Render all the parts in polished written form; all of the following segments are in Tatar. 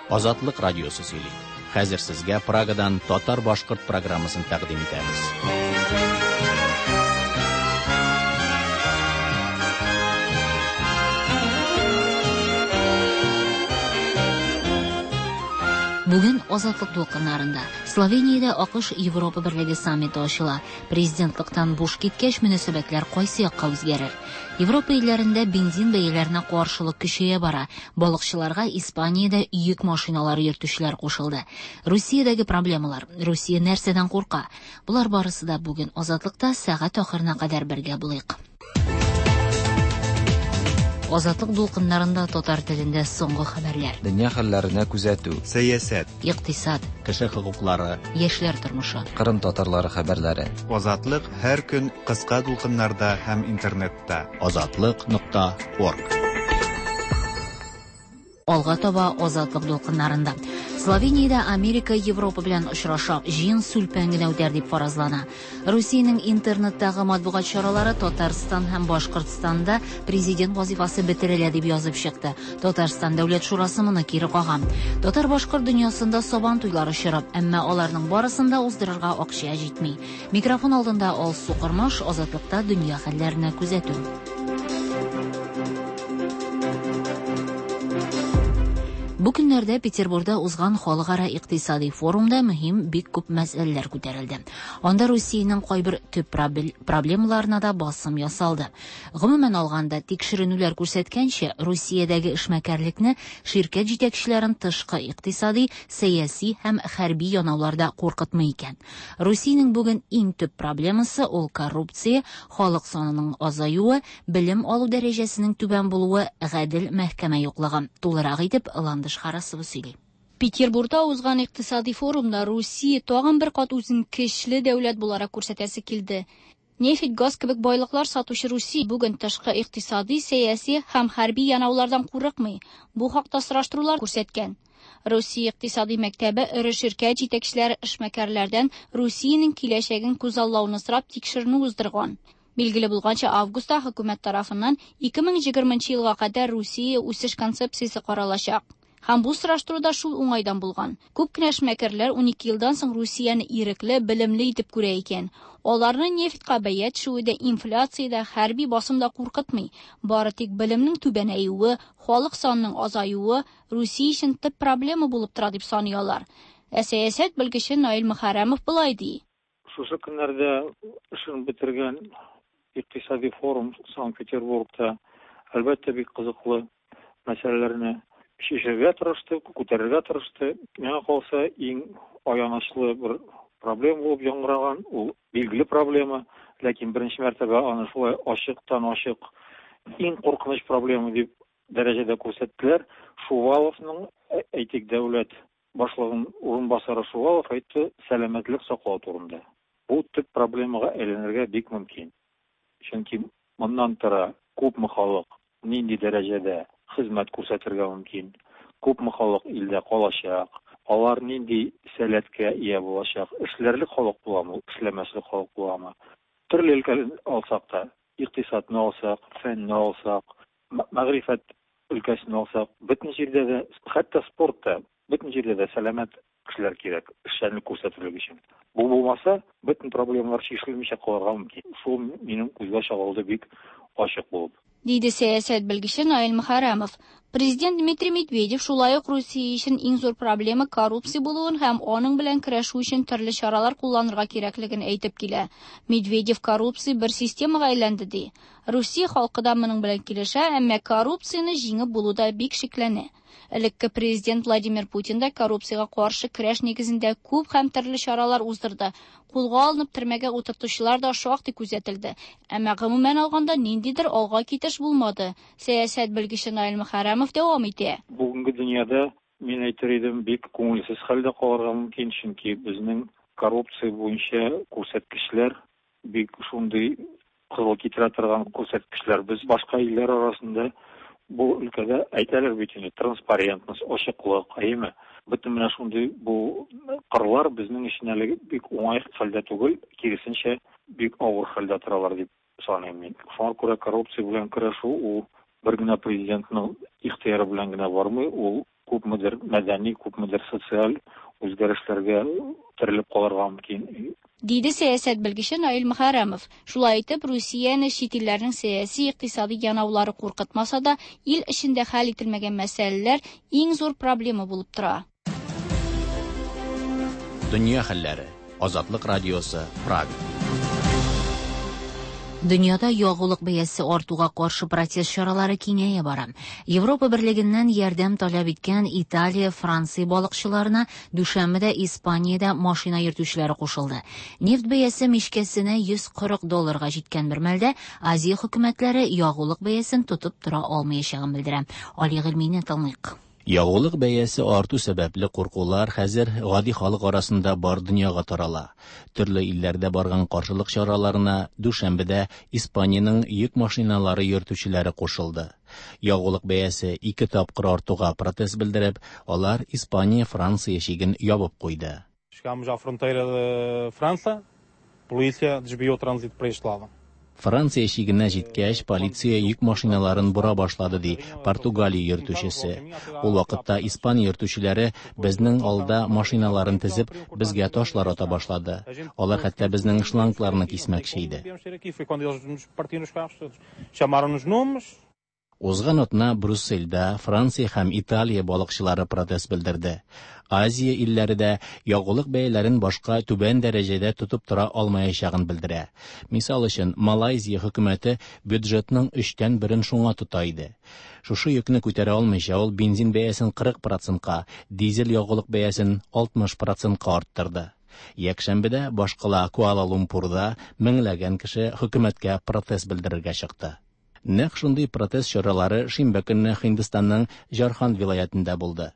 Азатлык радиосы сөйли. Хәзер сезгә Прагадан татар-башкорт программасын тәкъдим итәбез. Бүген Азатлык дулкыннарында Словениядә АКШ Европа Берлеге саммиты ачыла. Президентлыктан буш киткәч мөнәсәбәтләр кайсы якка үзгәрер? Европа илләрендә бензин бәяләренә каршылык көчәя бара. Балыкчыларга Испаниядә йөк машиналары йөртүчеләр кушылды. Русиядәге проблемалар. Русия нәрсәдән курка? Булар барысы да бүген Азатлыкта сәгать ахырына кадәр бергә булыйк. Азатлык дулкыннарында татар телендә соңгы хәбәрләр. Дөнья хәлләренә күзәтү, сәясәт, икътисад, Кеше хокуклары, яшьләр тормышы. Кырым татарлары хәбәрләре. Азатлык һәр көн кыска дулкыннарда һәм интернетта. Azatlyk.org. Алга таба Азатлык дулкыннарында. Словениядә Америка Европа белән очраша, җыен сүлпән генә үтәр дип фаразлана. Русиянең интернеттагы матбугат чаралары Татарстан һәм Башкортстанда президент вазифасы бетерелә дип язып чыкты. Татарстан дәүләт шурасы моны кире каган. Татар-башкорт дөньясында сабан туйлары чырап, әмма аларның барысында уздырырга акча җитми. Микрофон алдында Алсу Кырмаш, Азатлыкта дөнья хәлләренә күзәтү. Бу көннәрдә Петербургда узган халыкара икътисади форумда мөһим бик күп мәсьәләләр күтәрелде. Анда Русиянең кайбер төп проблемаларына да басым ясалды. Гомумән алганда, тикшеренүләр күрсәткәнчә, Русиядәге эшмәкәрлекне ширкәт җитәкчеләрен тышкы икътисади, сәяси һәм хәрби янауларда куркытмый икән. Русиянең бүген иң төп проблемасы ул коррупция, халык санының азаюы, белем алу дәрәҗәсенең түбән булуы, гадел мәхкәмә юклыгы. Тулырак итеп Харасова сөйли. Петербургда узган икътисади форумда Русия тагын бер кат үзен көчле дәүләт буларак күрсәтәсе килде. Нефть, газ кебек байлыклар сатучы Русия бүген тышкы икътисади, сәяси һәм хәрби янаулардан курыкмый. Бу хакта сораштырулар күрсәткән. Русия икътисади мәктәбе ире ширкәт җитәкчеләре эшмәкәрләрдән Русиянең киләчәген күзаллауны сорап тикшеренү уздырган. Билгеле булганча, августта хөкүмәт тарафыннан 2020 елга кадәр Русия үсеш концепциясе каралачак. Һәм бу сораштыруда шул уңайдан булган. Күп кенә эшмәкәрләр 12 елдан соң Русияны ирекле, белемле итеп күрә икән. Аларны нефтькә бәя төшүдә, инфляциядә, хәрби басымда куркытмый. Бары тик белемнең түбәнәюе, халык санының азаюы Русия өчен төп проблема булып тора дип саныйлар. Сәясәт белгече Наил Мөхәррәмов булай ди. Шушы көннәрдә эшен бетергән икътисади форум Санкт-Петербургта әлбәттә бик кызыклы мәсьәләләрне шишергә тырышты, күтәрергә тырышты. Миңа калса, иң аянычлы бер проблема булып яңгыраган, ул билгеле проблема, ләкин беренче мәртәбә аны шулай ачыктан-ачык иң куркыныч проблема дип дәрәҗәдә күрсәттеләр. Шуваловның, әйтик, дәүләт башлыгының урынбасары Шувалов әйтте, сәламәтлек саклау турында. Бу төп проблемага әйләнергә бик мөмкин. Чөнки моннан тора күпме халык нинди дәрәҗәдә хезмәт күрсәтергә мөмкин. Күпме халык илдә калачак, алар нинди сәләткә ия булачак, эшләрлек халык буламы, эшләмәслек халык буламы. Төрле өлкәләрне алсак та, икътисадны алсак, фәнне алсак, мәгърифәт өлкәсен алсак, бөтен җирдә дә, хәтта спортта, бөтен җирдә дә сәламәт кешеләр кирәк, эшчәнлек күрсәтерлек өчен. Бу булмаса, бөтен проблемалар чишелмичә калырга мөмкин. Шул минем күзгә чагылды бик ачык булып. Диде сәясәт белгече Наил Мөхәррәмов. Президент Дмитрий Медведев шулай ук Русия өчен иң зур проблема коррупция булуын һәм аның белән көрәшү өчен төрле чаралар кулланырга кирәклеген әйтеп килә. Медведев коррупция бер системага әйләнде ди. Русия халкы да моның белән килешә, әмма коррупцияны җиңеп булуда бик шикләнә. Элекке президент Владимир Путин да коррупциягә каршы көрәш нигезендә күп һәм төрле чаралар уздырды. Кулга алынып төрмәгә утыртучылар да шактый күзәтелде. Әмма гомумән алганда ниндидер алга китеш булмады. Сәясәт белгече Наил Мөхәррәмов дәвам итә. Бүгенге дөньяда мин әйтер идем, бик күңелсез хәлдә калырга мөмкин, чөнки безнең коррупция буенча күрсәткечләр бик шундый кызыл китерә торган күрсәткечләр. Без башка илләр арасында бу өлкәдә әйтәләр бит инде, транспарентность, ачыклык, әйме. Бөтен менә шундый бу кырлар безнең өчен әле бик уңай хәлдә түгел, киресенчә бик авыр хәлдә торалар дип саныйм мин. Шуңа күрә коррупция белән көрәшү ул бер генә президентның ихтыяры белән генә бармый, ул күпмедер мәдәни, күпмедер социаль үзгәрешләргә терелеп калырга мөмкин. Диде сәясәт белгече Наил Мөхәррәмов. Шулай итеп, Русияне чит илләрнең сәяси, икътисади янаулары куркытмаса да, ил эчендә хәл ителмәгән мәсьәләләр иң зур проблема булып тора. Дөнья хәлләре. Азатлык радиосы, Прага. Дөньяда ягулык бәясе артуга каршы протест чаралары киңәя бара. Европа берлегеннән ярдәм таләп иткән Италия, Франция балыкчыларына дүшәмбедә Испаниядә машина йөртүчеләре кушылды. Нефт бәясе мичкәсенә $140 җиткән бер мәлдә Азия хөкүмәтләре ягулык бәясен тотып тора алмаячагын белдерә. Али Гыйльмине тыңлыйк. Ягулык бәясе арту сәбәпле куркулар хәзер гади халык арасында бар дөньяга тарала. Төрле илләрдә барган каршылык чараларына дүшәмбедә Испаниянең йөк машиналары йөртүчеләре кушылды. Ягулык бәясе 2 тапкыр артуга протест белдереп, алар Испания, Франция яшиген ябып куйды. Chegamos à fronteira de França, polícia desviou o trânsito para este lado. Франция яшигенә җиткәч, полиция йөк машиналарын бура башлады, ди Португалия йөртүчесе. Ул вакытта Испания йөртүчеләре безнең алда машиналарын тезеп, безгә ташлар ата башлады. Алар хәтта безнең шлангларны кисмәкче иде. Узган атна Брюссельдә Франция һәм Италия балыкчылары протест белдерде. Азия илләре дә ягулык бәяләрен башка түбән дәрәҗәдә тотып тора алмаячагын белдерә. Мисал өчен, Малайзия хөкүмәте бюджетның 3тән 1-ен шуңа тота иде. Шушы йөкне күтәрә алмыйча, ул бензин бәясен 40%-ка, дизель ягулык бәясен 60%-ка арттырды. Якшәмбедә башкала Куала-Лумпурда меңләгән кеше хөкүмәткә протест белдерергә чыкты. Нәкъ шундый протест чаралары шимбә көнне Һиндстанның Җарханд вилаятында булды.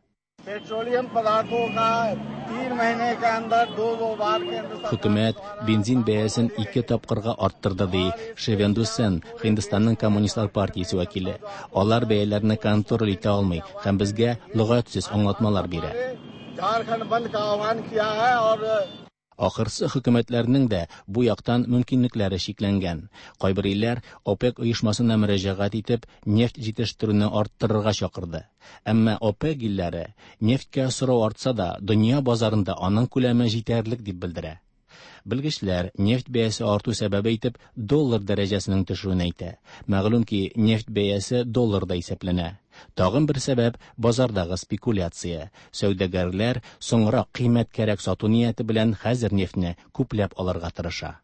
Хөкүмәт бензин бәясен 2 тапкырга арттырды, ди Шевенду Сен, Һиндстанның коммунистлар партиясе вәкиле. Алар бәяләрне контроль итә алмый һәм безгә лөгатьсез аңлатмалар бирә. Ахырсы хөкүмәтләрнең дә бу яктан мөмкинлекләре шикләнгән. Кайбер илләр ОПЕК оешмасына мөрәҗәгать итеп, нефть җитештерүне арттырырга чакырды. Әмма ОПЕК илләре нефткә сорау артса да, дөнья базарында аның күләме җитәрлек дип белдерә. Белгечләр нефть бәясе арту сәбәбе итеп доллар дәрәҗәсенең төшүен әйтә. Мәгълүм ки, нефть бәясе долларда исәпләнә. Тагын бер сәбәп базардагы спекуляция. Сәүдәгәрләр соңрак кыйммәт кәрәк сату нияте белән хәзер нефтьне күпләп алырга тырыша.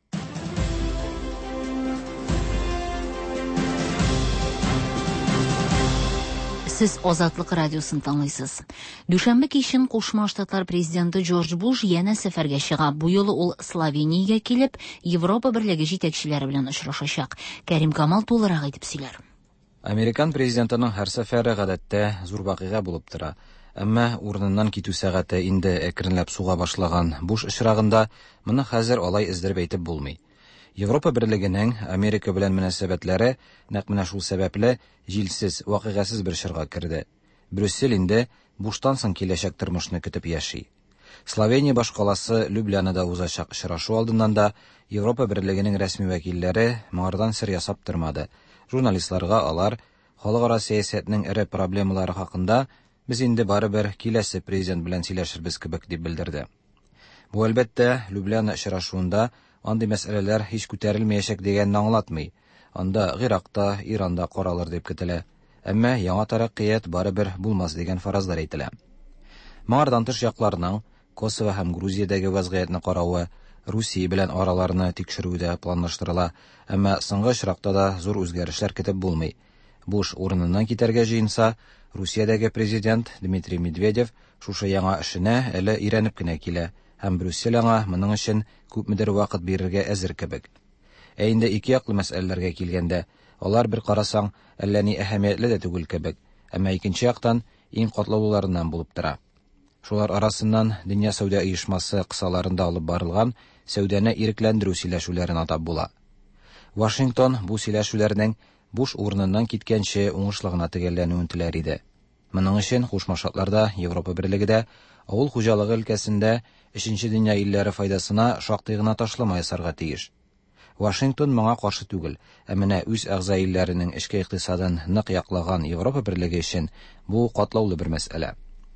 Сез Азатлык радиосын тыңлыйсыз. Дүшәмбе кичен Кушма Штатлар президенты Джордж Буш яна сәфәргә чыга. Бу юлы ул Словениягә килеп, Европа берлеге җитәкчеләре белән очрашачак. Кәрим Камал тулырак әйтеп сөйләр. Американ президентының һәр сәфәре гадәттә зур вакыйга булып тора. Әмма урыныннан китү сәгате инде әкренләп суга башлаган Буш очрагында моны хәзер алай эздереп әйтеп булмый. Европа берлегенең Америка белән мөнәсәбәтләре нәкъ менә шул сәбәпле җилсез, вакыйгасыз бер чорга керде. Брюссель инде Буштан соң киләчәк тормышны көтеп яши. Словения башкаласы Люблянада узачак очрашу алдыннан да Европа берлегенең рәсми вәкилләре моңардан сер ясап тормады. Журналистларга алар халыкара сәясәтнең эре проблемалары хакында без инде барыбер киләсе президент белән сөйләшербез кебек дип белдерде. Бу әлбәттә Любляна очрашуында андый мәсьәләләр һич күтәрелмәячәк дигәнне аңлатмый. Анда Гыйракта, Иранда каралыр дип көтелә. Әмма яңа тараҡҡият барыбер булмас дигән фаразлар әйтелә. Моңардан тыш якларның Косово һәм Грузиядәге вазгыятьне каравы, Русия белән араларны тикшерүдә планлаштырыла, әмма соңгы очракта да зур үзгәрешләр көтеп булмый. Буш урыныннан китәргә җыенса, Русиядәге президент Дмитрий Медведев шушы яңа эшенә әле өйрәнеп кенә килә, һәм Брюссель аңа моның өчен күпмедер вакыт бирергә әзер кебек. Ә инде ике яклы мәсьәләләргә килгәндә, алар бер карасаң әллә ни әһәмиятле дә түгел кебек, әмма икенче яктан иң катлаулыларыннан булып тора. Шулар арасыннан Дөнья сәүдә оешмасы кысаларында алып барылган сәүдәне ирекләндерү сөйләшүләрен атап була. Вашингтон бу сөйләшүләрнең Буш урыныннан киткәнче уңышлыгына төгәлләнүен теләр иде. Моның өчен Кушма Штатларда, Европа берлегендә, авыл хуҗалыгы өлкәсендә 3нче дөнья илләре файдасына шактый гына ташлама ясарга тиеш. Вашингтон моңа каршы түгел, ә менә үз әгъза илләренең эчке икътисадын нык яклаган Европа берлеге өчен бу катлаулы бер мәсьәлә.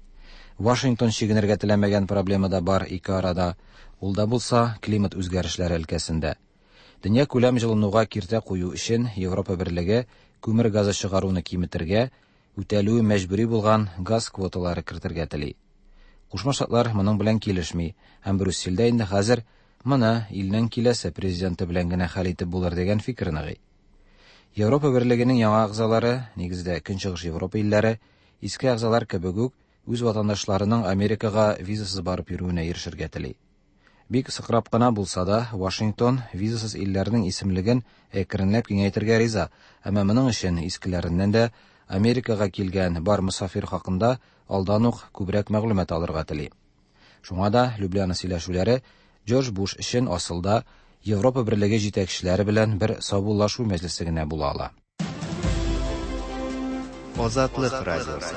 Вашингтон чигенергә теләмәгән проблема да бар ике арада. Ул да булса климат үзгәрешләре өлкәсендә. Дөнья күләм җылынуга киртә кую өчен Европа берлеге күмер газы чыгаруны киметергә, үтәлүе мәҗбүри булган газ квоталары кертергә тели. Кушма Штатлар моның белән килешми, һәм Брюсселдә инде хәзер моны илнең киләсе президенты белән генә хәл итеп булыр дигән фикер ныгый. Европа берлегенең яңа әгъзалары, нигездә Көнчыгыш Европа илләре, иске әгъзалар кебек үк үз ватандашларының Америкага визасыз барып йөрүенә ирешергә тели. Бик сыкрап кына булса да, Вашингтон визасыз илләрнең исемлеген әкренләп киңәйтергә риза, әмма моның өчен искеләреннән дә Америкага килгән бар мусафир хакында алдан ук күбрәк мәгълүмат алырга тели. Шуңа да Любляна сөйләшүләре Джордж Буш өчен асылда Европа берлеге җитәкчеләре белән бер саубуллашу мәҗлесе генә була ала. Азатлык радиосы.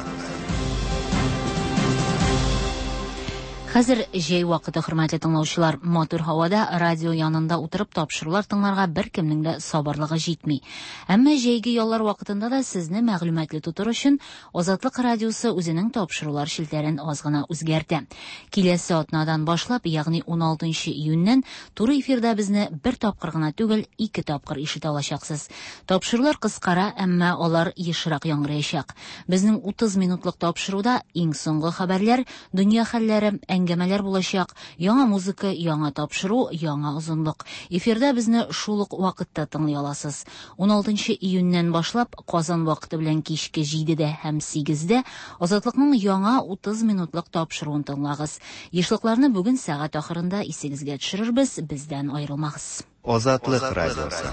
Хәзер җәй вакыты, хөрмәтле тыңлаучылар, матур һавада радио янында утырып тапшырулар тыңларга беркемнең дә сабырлыгы җитми. Әмма җәйге яллар вакытында да сезне мәгълүматлы тутыр өчен Азатлык радиосы үзенең тапшырулар шелтәрен аз гына үзгәртә. Киләсе атнадан башлап, ягъни 16 июньнән туры эфирда безне бер тапкыр гына түгел, 2 тапкыр ишетә алачаксыз. Тапшырулар кыскара, әмма алар ешрак яңгыраячак. Безнең 30 минутлык тапшыруда иң соңгы хәбәрләр, дөнья хәлләре, әңгәмәләр булачак, яңа музыка, яңа тапшыру, яңа озынлык. Эфирда безне шул ук вакытта тыңлый аласыз. 16 июньнән башлап Казан вакыты белән кичке 7дә һәм 8дә Азатлыкның яңа 30 минутлык тапшыруын тыңлагыз. Ешлыкларны бүген сәгать ахырында исегезгә төшерербез, бездән аерылмагыз. Азатлык радиосы.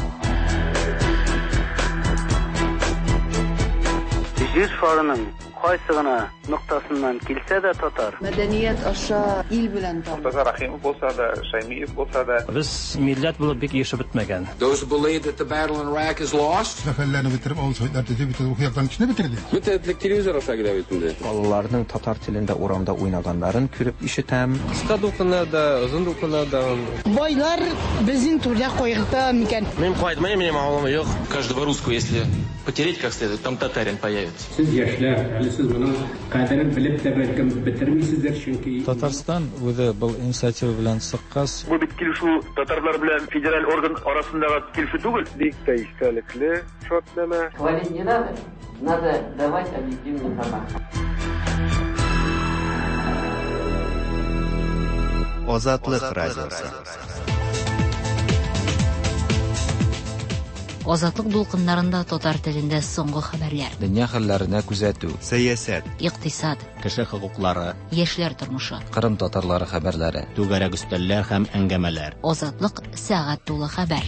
Җир шарының кайсы гына ноктасыннан килсә дә татар. Мәдәният аша ил белән тан. Рахимов булса да, Шаймиев булса да. Без милләт булып бик яшәп бетмәгән. Those who believe that the battle in Iraq is lost. Сәфәрләрне бетереп, авыз сөйләрде бетереп, ухыяктан кичне бетерде. Мөтәтлек телевизор аша килә битендә. Балаларның татар телендә урамда уйнаганнарын күреп ишетәм. Кыска дулкыннарда, озын дулкыннарда. Байлар безнең турда кайгырта микән? Мин кайтмыйм, минем авылым юк. Каждого русского, если потереть как следует, там татарин появится. Сез яшьләр, әле сез моның кадерен белеп тә бәлкем бетермисездер, чөнки Татарстан үзе был инициатива белән сыккас. Бу бит килешү татарлар белән федераль орган арасындагы килешү түгел. Бик тә истәлекле шартлама. Говорить не надо, надо давать объективную информацию. Азатлык радиосы. Азатлык дулкыннарында татар телендә соңгы хәбәрләр. Дөнья хәлләренә күзәтү, сәясәт, икътисад, кеше хокуклары, яшьләр тормышы, Кырым татарлары хәбәрләре, түгәрәк өстәлләр һәм әңгәмәләр. Азатлык сәгать тулы хәбәр.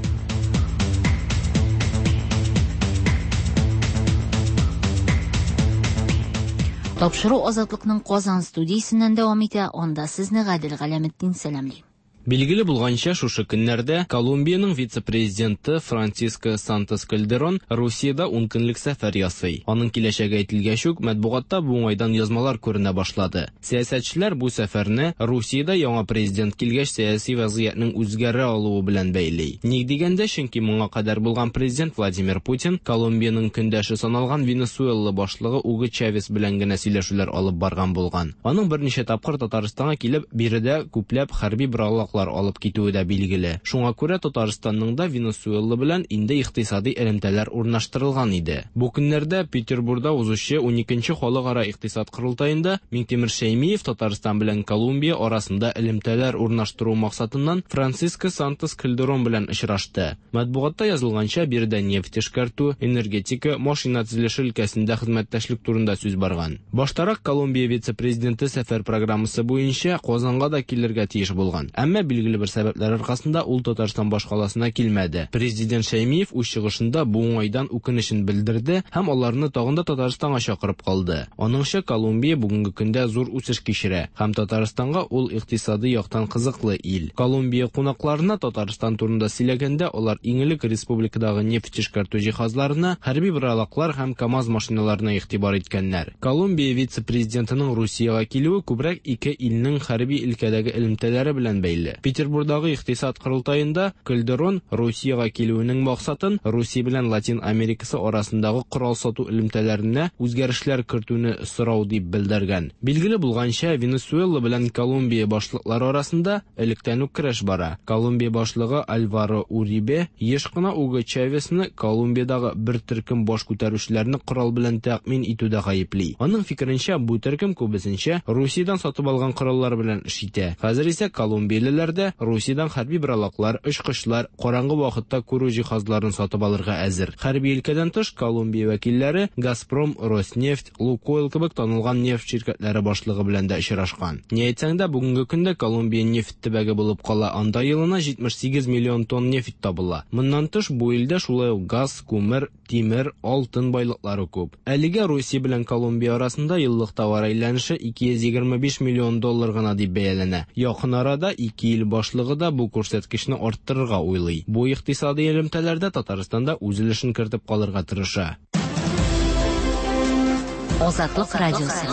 Тапшыру Азатлыкның Казан студиясеннән дәвам итә, анда сезне Гадел Галәметдин сәламли. Билгеле булганча, шушы көннәрдә Колумбияның вице-президенты Франсиско Сантос Кальдерон Русиядә 10 көнлек сәфәр ясый. Аның киләчәге әйтелгәч үк матбугатта бу уңайдан язмалар күренә башлады. Сәясәтчеләр бу сәфәрне Русиядә яңа президент килгәч сәяси вазгыятьнең үзгәрә алуы белән бәйли. Ник дигәндә, чөнки моңа кадәр булган президент Владимир Путин Колумбияның көндәше саналган Венесуэла башлыгы Уго Чавес белән генә сөйләшүләр алып барган булган. Аның берничә тапкыр Татарстанга килеп, биредә күпләп хәрби браллык алып китүе дә билгеле. Шуңа күрә Татарстанның да Венесуэла белән инде икътисади элемтәләр урнаштырылган иде. Бу көннәрдә Петербургда узучы 12нче халыкара икътисад курултаенда Миңтимер Шәймиев Татарстан белән Колумбия арасында элемтәләр урнаштыру максатыннан Франсиско Сантос Кальдерон белән очрашты. Матбугатта язылганча, биредә нефть эшкәртү, энергетика, машина төзелеше өлкәсендә хезмәттәшлек турында сүз барган. Баштарак Колумбия вице-президенты сәфәр программасы буенча Казанга да килергә тиеш булган. Әмма билгеле бер сәбәпләр аркасында ул Татарстан башкаласына килмәде. Президент Шәймиев үз чыгышында бу уңайдан үкенечен белдерде һәм аларны тагын да Татарстанга чакырып калды. Аныңча, Колумбия бүгенге көндә зур үсеш кичерә һәм Татарстанга ул икътисади яктан кызыклы ил. Колумбия кунакларына Татарстан турында сөйләгәндә, алар иң элек республикадагы нефть эшкәртү җиһазларына, хәрби бралаклар һәм КАМАЗ машиналарына игътибар иткәннәр. Колумбия вице-президентының Русиягә килүе күбрәк ике илнең хәрби өлкәдәге элемтәләре белән бәйле. итте. Петербургдагы икътисад курултайында Кальдерон Россияга килүенең максатын Россия белән Латин Америкасы арасындагы корал сату элемтәләренә үзгәрешләр кертүне сорау дип белдергән. Билгеле булганча, Венесуэла белән Колумбия башлыклары арасында электән үк көрәш бара. Колумбия башлыгы Альваро Урибе еш кына Уго Чавесны Колумбиядагы бер төркем баш күтәрүчеләрне корал белән тәэмин итүдә гаепли. Аның фикеренчә, бу төркем күбесенчә Русиядән сатып алган кораллар белән эш итә. Хәзер исә колумбиялеләр дә Русиядән хәрби бралаклар, очкычлар, караңгы вакытта күрү җиһазларын сатып алырга әзер. Хәрби өлкәдән тыш Колумбия вәкилләре Газпром, Роснефть, Лукойл кебек танылган нефть ширкәтләре башлыгы белән дә очрашкан. Ни әйтсәң дә, бүгенге көндә Колумбия нефть төбәге булып кала. Анда елына 78 миллион тонн нефть табыла. Моннан тыш бу илдә шулай ук газ, күмер, тимер, алтын байлыклары күп. Әлегә Россия белән Колумбия арасында еллык товар әйләнеше 225 миллион доллар гына дип бәяләнә. Якын арада ике ил башлыгы да бу күрсәткечне арттырырга уйлый. Бу икътисади элемтәләрдә Татарстанда үз өлешен кертеп калырга тырыша. Азатлык радиосы.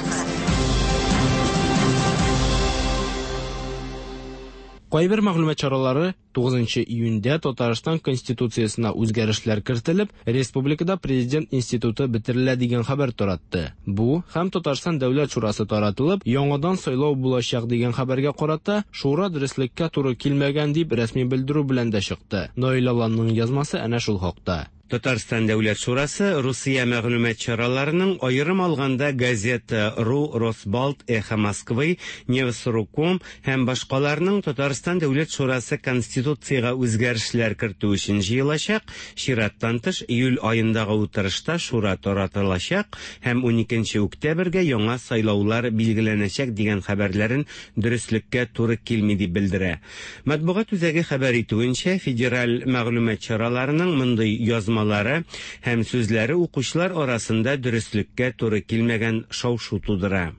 Кайбер мәгълүмат чаралары 9 июньдә Татарстан конституциясына үзгәрешләр кертелеп, республикада президент институты бетерелә дигән хәбәр таратты. Бу һәм Татарстан дәүләт шурасы таратылып, яңадан сайлау булачак дигән хәбәргә карата шура дөреслеккә туры килмәгән дип рәсми белдерү белән дә чыкты. Наил Алланың язмасы әнә шул хакта. Татарстан дәүләт шурасы Русия мәгълүмат чараларының аерым алганда газета РУ, Росбалт, Эхо Москвы, Невс.ру.ком һәм башкаларның Татарстан дәүләт шурасы конституцияга үзгәрешләр кертү өчен җыелачак, чираттан тыш июль аендагы утырышта шура таратылачак һәм 12 октябрьгә яңа сайлаулар билгеләнәчәк дигән хәбәрләрен дөреслеккә туры килми дип белдерә. Матбугат үзәге хәбәр итүенчә, федераль мәгълүмат чараларының мондый язма һәм сүзләре укучылар арасында дөреслеккә туры килмәгән шау-шу тудыра.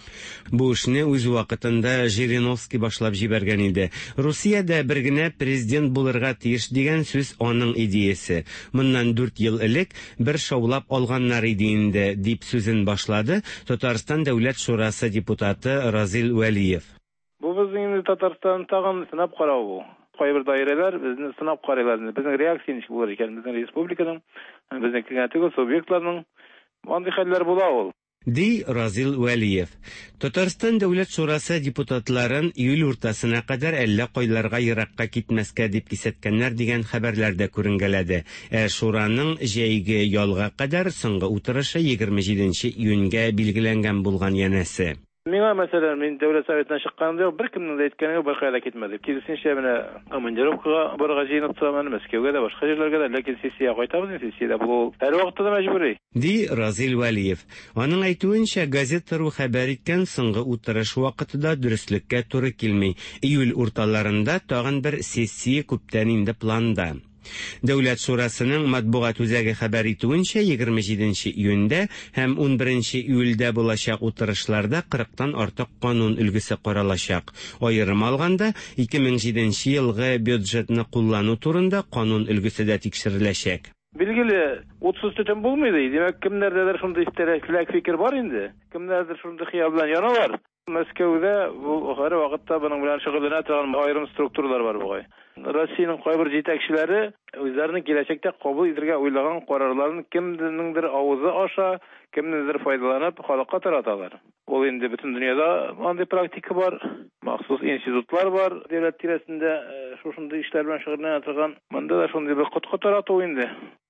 Бу эшне үз вакытында Жириновский башлап җибәргән иде. Русиядә бер генә президент булырга тиеш дигән сүз аның идеясе. Моннан 4 ел элек бер шаулап алганнар иде инде, дип сүзен башлады Татарстан дәүләт шурасы депутаты Разил Вәлиев. Бу безнең Татарстан тагын сынап карау бу. Кайбер даирәләр безне сынап карыйлар. Безнең реакция ничек булыр икән? Безнең республиканың, безнең кеңәтүгә субъектларның андый хәлләр була ул. Ди Разил Вәлиев. Татарстан дәүләт шурасы депутатларын июль уртасына кадәр әллә кайларга еракка китмәскә дип кисәткәннәр дигән хәбәрләрдә күренгәләде. Шураның җәйге ялга кадәр соңгы утырышы 27 июньгә билгеләнгән булган янәсе. Миңа мәсәлән, мин дәүләт советына чыкканда бер кемнең дә әйткәне бер кайда китмәде. Киресенчә, менә командировкага барырга җыенып торам, Мәскәүгә дә, башка җирләргә дә, ләкин сессия кайтабыз, сессиядә бу һәр вакытта да мәҗбүри. Ди Разил Вәлиев. Аның әйтүенчә, газета РУ хәбәр иткән соңгы утырыш вакытында дөреслеккә туры килми. Июль урталарында тагын бер сессия күптән инде планда. Дәүләт шурасының матбугат үзәге хәбәр итүенчә, 27 июньдә һәм 11 июльдә булачак утырышларда 40тан артык канун өлгесе каралачак. Аерым алганда, 2007 елгы бюджетны куллану турында канун өлгесе дә тикшереләчәк. Билгеле, 30 төтен булмайды. Демәк, кемнәрдәдер шундый истәлекле фикер бар инде. Кемнәрдер шундый хыял белән яналар. Мәскәүдә бу һәр вакытта буның белән шөгыльләнә торган аерым структуралар бар бугай. Россиянең кайбер җитәкчеләре үзләренең киләчәктә кабул итәргә уйлаган карарларын кемнеңдер авызы аша, кемнеңдер файдаланып халыкка тараталар. Ул инде бөтен дөньяда андый практика бар. Махсус институтлар бар, дәүләт тирәсендә шушындый эшләр белән шөгыльләнә торган. Монда да шундый бер кот тарату инде.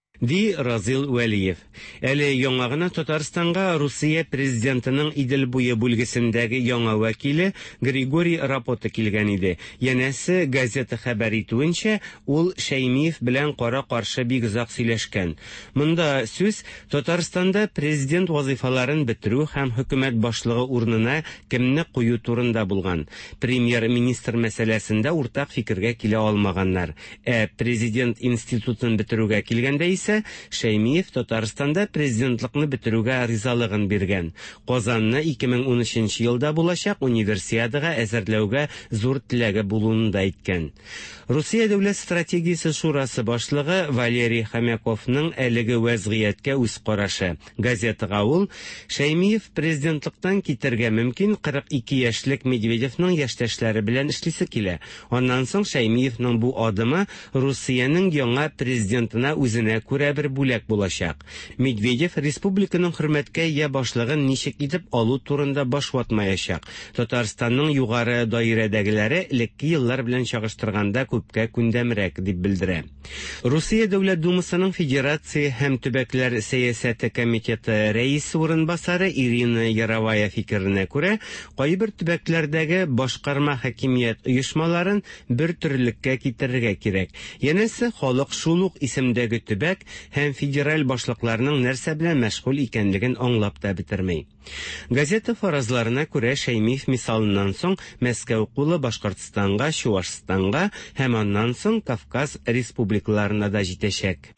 Ди Разил Вәлиев. Әле яңа гына Татарстанга Русия президентының Идел буе бүлгесендәге яңа вәкиле Григорий Рапота килгән иде. Янәсе газета хәбәр итүенчә, ул Шәймиев белән кара-каршы бик озак сөйләшкән. Монда сүз Татарстанда президент вазифаларын бетерү һәм хөкүмәт башлыгы урынына кемне кую турында булган. Премьер-министр мәсьәләсендә уртак фикергә килә алмаганнар. Президент институтын бетерүгә килгәндә исә исә Шәймиев Татарстанда президентлыкны бетерүгә ризалыгын биргән. Казанны 2013 елда булачак универсиадага әзерләүгә зур теләге булуын да әйткән. Русия дәүләт стратегиясе шурасы башлыгы Валерий Хомяковның әлеге вәзгыятькә үз карашы. Газетага ул Шәймиев президентлыктан китәргә мөмкин 42 яшьлек Медведевның яшьтәшләре белән эшлисе килә. Аннан соң Шәймиевның бу адымы Русиянең яңа президентына үзенә күрә бер бүләк булачак. Медведев республиканың хөрмәткә ия башлыгын ничек итеп алу турында баш ватмаячак. Татарстанның югары даирәдәгеләре элекке еллар белән чагыштырганда күпкә күндәмрәк дип белдерә. Русия Дәүләт Думасының Федерация һәм төбәкләр сәясәте комитеты рәисе урынбасары Ирина Яровая фикеренә күрә, кайбер төбәкләрдәге башкарма хакимият оешмаларын бер төрлеккә китерергә кирәк. Янәсе, халык шул ук исемдәге төбәк һәм федераль башлыкларның нәрсә белән мәшгуль икәнлеген аңлап та бетермәй. Газета фаразларына күрә Шәймиев мисалыннан соң Мәскәү кулы Башкортстанга, Чувашстанга һәм аннан соң Кавказ республикаларына да җитәчәк.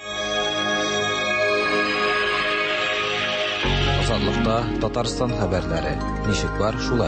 Азатлыкта Татарстан хәбәрләре. Ничек бар, шулай.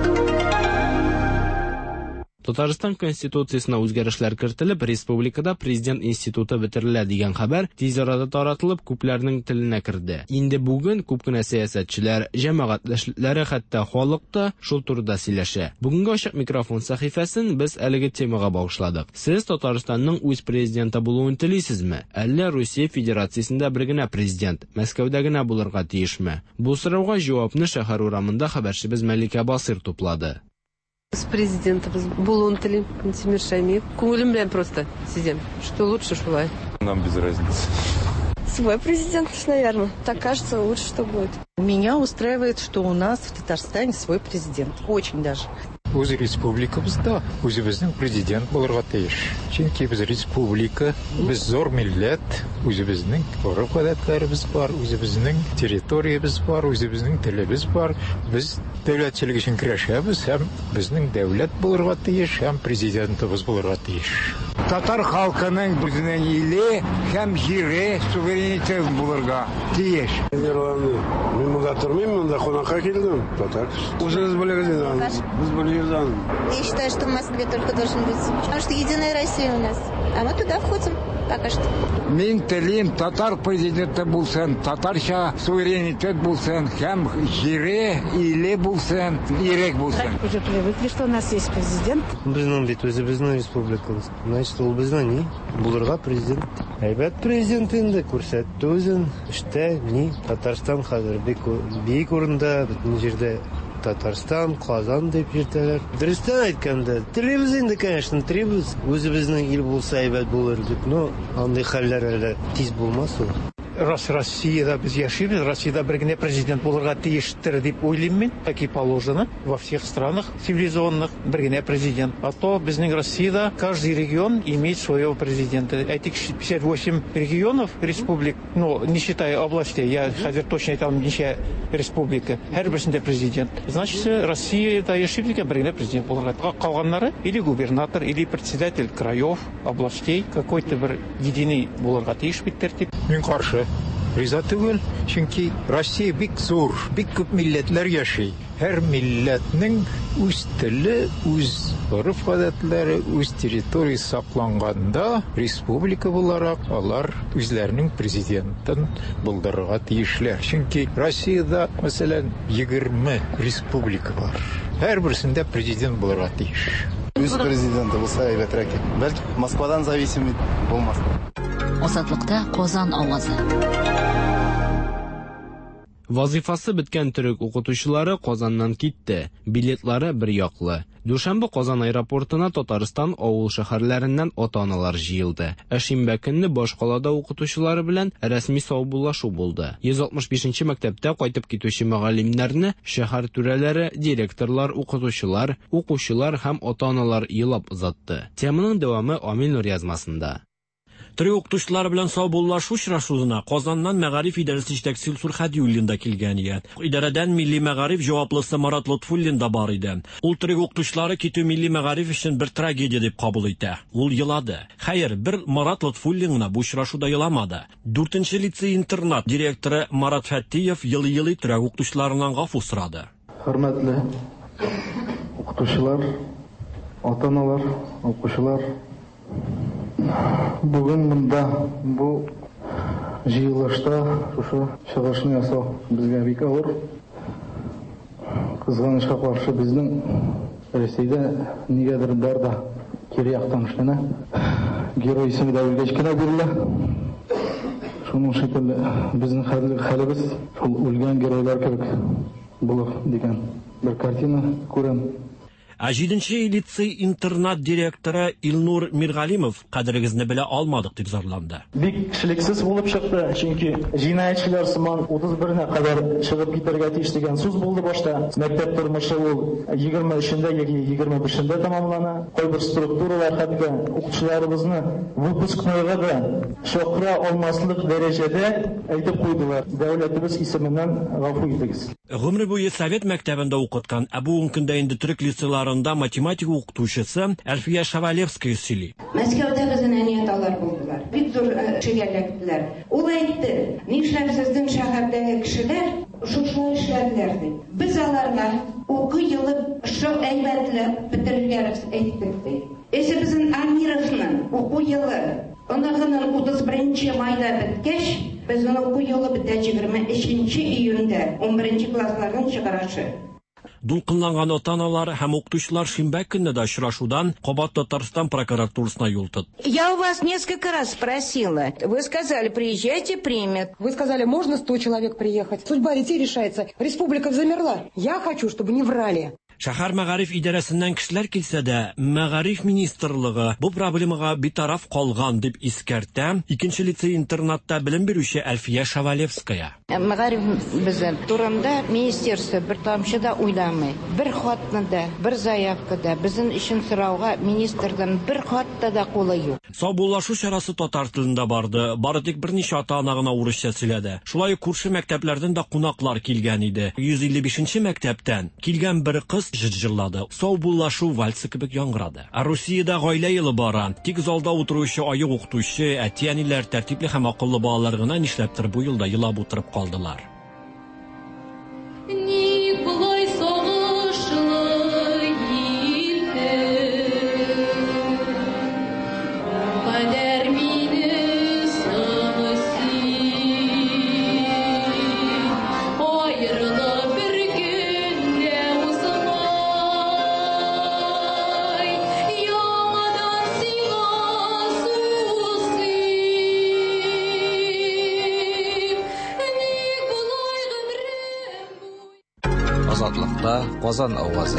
Татарстан конституциясына үзгәрешләр кертелеп, республикада президент институты бетерелә дигән хәбәр тиз арада таратылып, күпләрнең теленә керде. Инде бүген күп кенә сәясәтчеләр, җәмәгатьләшләре, хәтта халык та шул турыда сөйләшә. Бүгенге ачык микрофон сәхифәсен без әлеге темага багышладык. Сез Татарстанның үз президенты булуын телисезме? Әллә Русия Федерациясендә бер генә президент, Мәскәүдә генә булырга тиешме? Бу сорауга җавапны шәһәр урамында хәбәрчебез Мәликә Басир туплады. С президентом булуын телим, Тимир Шәймиев. Күңелем белән просто сизәм, что лучше шулай. Нам без разницы. Свой президент, наверное. Так кажется, лучше, что будет. Меня устраивает, что у нас в Татарстане свой президент. Очень даже. Үз республикабызда үзебезнең президент булырга тиеш. Чөнки без республика, без зур милләт, үзебезнең гореф-гадәтләребез бар, үзебезнең территориябыз бар, үзебезнең телебез бар. Без дәүләтчелек өчен көрәшәбез һәм безнең дәүләт булырга тиеш һәм президентыбыз булырга тиеш. Татар халкының үзенең иле һәм җире суверенитет булырга тиеш. Мин монда тормыйм, монда кунакка килдем. Татар. Үзегез белегез инде. Без белегез. Я считаю, что в Москве только должен быть. Потому что Единая Россия у нас. А мы туда входим пока что. Мин телим татар президенты булсын, татарча суверенитет булсын, һәм җире, иле булсын, ирек булсын. Уже привыкли, что у нас есть президент. Безнең бит үзебезнең республикабыз. Значит, ул безнең ни? Булырга президент. Әйбәт президент инде күрсәтте үзен. Эштә ни? Татарстан хәзер бик урында, бөтен җирдә Татарстан, Казан дип йөртәләр. Дөрестән әйткәндә, телибез инде, конечно, телибез. Үзебезнең ил булса әйбәт булыр дип, но андый хәлләр әле тиз булмас ул. Раз Россияда без яшибез, Россияда бер генә президент булырга тиештер дип уйлыйм мин. Так и положено во всех странах цивилизованных бер генә президент. А то безнең Россияда каждый регион имеет своего президента. Этих 58 регионов, республик, ну, не считая областей, я хәзер точно әйтәм ничә республика, һәрберсендә президент. Значит, Россияда яшибез икән, бер генә президент булырга. Калганнары или губернатор, или председатель краев, областей, какой-то бер единый булырга тиеш бит тәртип. Мин каршы. Риза түгел, чөнки Россия бик зур, бик күп милләтләр яши. Һәр милләтнең үз теле, үз гореф-гадәтләре, үз территориясе сакланганда, республика буларак алар үзләренең президентын булдырырга тиешләр. Чөнки Россиядә, мәсәлән, 20 республика бар. Һәрберсендә президент булырга тиеш. Үз президенты булса әйбәтрәк. Бәлки Москвадан зависим булмас. Азатлыкта Казан авазы. Вазифасы биткән төрек укытучылары Казаннан китте. Билетлары бер яклы. Дүшәмбе Казан аэропортына Татарстан авыл шәһәрләреннән ата-аналар җыелды. Шимбә көнне башкалада укытучылары белән рәсми саубуллашу булды. 165нче мәктәптә кайтып китүче мөгаллимнәрне шәһәр түрәләре, директорлар, укучылар һәм ата-аналар елап озатты. Теманың дәвамы Амил Нур язмасында. Тирек укытучылар белән саубуллашу очрашуына Казаннан мәгариф идарәсе җитәкчесе Илсур Хәдиуллин да килгән иде. Идарәдән милли мәгариф җаваплысы Марат Лотфуллин да бар иде. Ул тирек укытучылары китү милли мәгариф өчен бер трагедия дип кабул итә. Ул елады. Хәер, бер Марат Лотфуллин гына бу очрашуда еламады. 4-нче лицей-интернат директоры Марат Фәттиев елый-елый тирек укытучыларыннан гафу сорады. Хөрмәтле укытучылар, ата-аналар, укучылар, бүген монда бу җыелышта шушы чыгышны ясау безгә бик авыр. Кызганычка каршы безнең Рәсәйдә нигәдер бар да кире яктан эшләнә. Герой исеме дә үлгәч кенә бирелә. Шуның шикелле безнең хәлебез шул үлгән геройлар кебек булыр дигән бер картина күрәм. 7-нче лицей-интернат директоры Илнур Миргалимов кадерегезне белә алмадык дип зарланды. Бик кешелексез булып чыкты, чөнки җинаятьчеләр сыман 31-нә кадәр чыгып китәргә тиеш дигән сүз булды башта. Мәктәп тормышы ул 23-дә яки 25-дә тәмамлана. Кайбер структуралар хәтта укытучыларыбызны выпускнойга да чакыра алмаслык дәрәҗәдә әйтеп куйдылар. Дәүләтебез исеменнән гафу итегез. Гомере буе Совет мәктәбендә укыткан, бу көндә инде төрек лицейларында математика укытучысы Әлфия Шавалевская сөйли. Мәскәүдә безнең әнияталар булдылар. Бик зур шигәлләктеләр. Ул әйтте, нишләп сезнең шәһәрдәге кешеләр шушы эшләрләр дип. Без аларга укы елы шул әйбәтләп бетерергә әйттек ди. Эше безнең Амировның уку елы Оннан 31 майда беткәч, безнең уку елы бетә 23 июньдә 11 классларның чыгарашы. Дулкынланган ата-аналар һәм укытучылар шимбә көнне дә очрашудан кабат Татарстан прокуратурасына юл тотты. Я у вас несколько раз спросила. Вы сказали, приезжайте, примет. Вы сказали, можно 100 человек приехать. Судьба детей решается. Республика замерла. Я хочу, чтобы не врали. Шәһәр мәгариф идарәсеннән кешеләр килсә дә, мәгариф министрлыгы бу проблемага битараф калган дип искәртә 2-нче лицей-интернатта белем бирүче Әлфия Шавалевская. Мәгариф безнең турында министерство бер тамчы да уйламый. Бер хатны да, бер заявка да безнең өчен сорауга министрдан бер хатта да кулы юк. Саубуллашу чарасы татар телендә барды. Бары тик берничә ата-ана гына урысча сөйләде. Шулай күрше мәктәпләрдән дә кунаклар килгән иде. 155-нче мәктәптән килгән бер кыз җырлады. Саубуллашу вальсы кебек яңгырады. Россиядә гаилә елы бара. Тик залда утыручы аяк укытучы, әти-әниләр тәртипле һәм акыллы балалар гына нишләптер бу елда елап утырып калдылар. Казан авазы.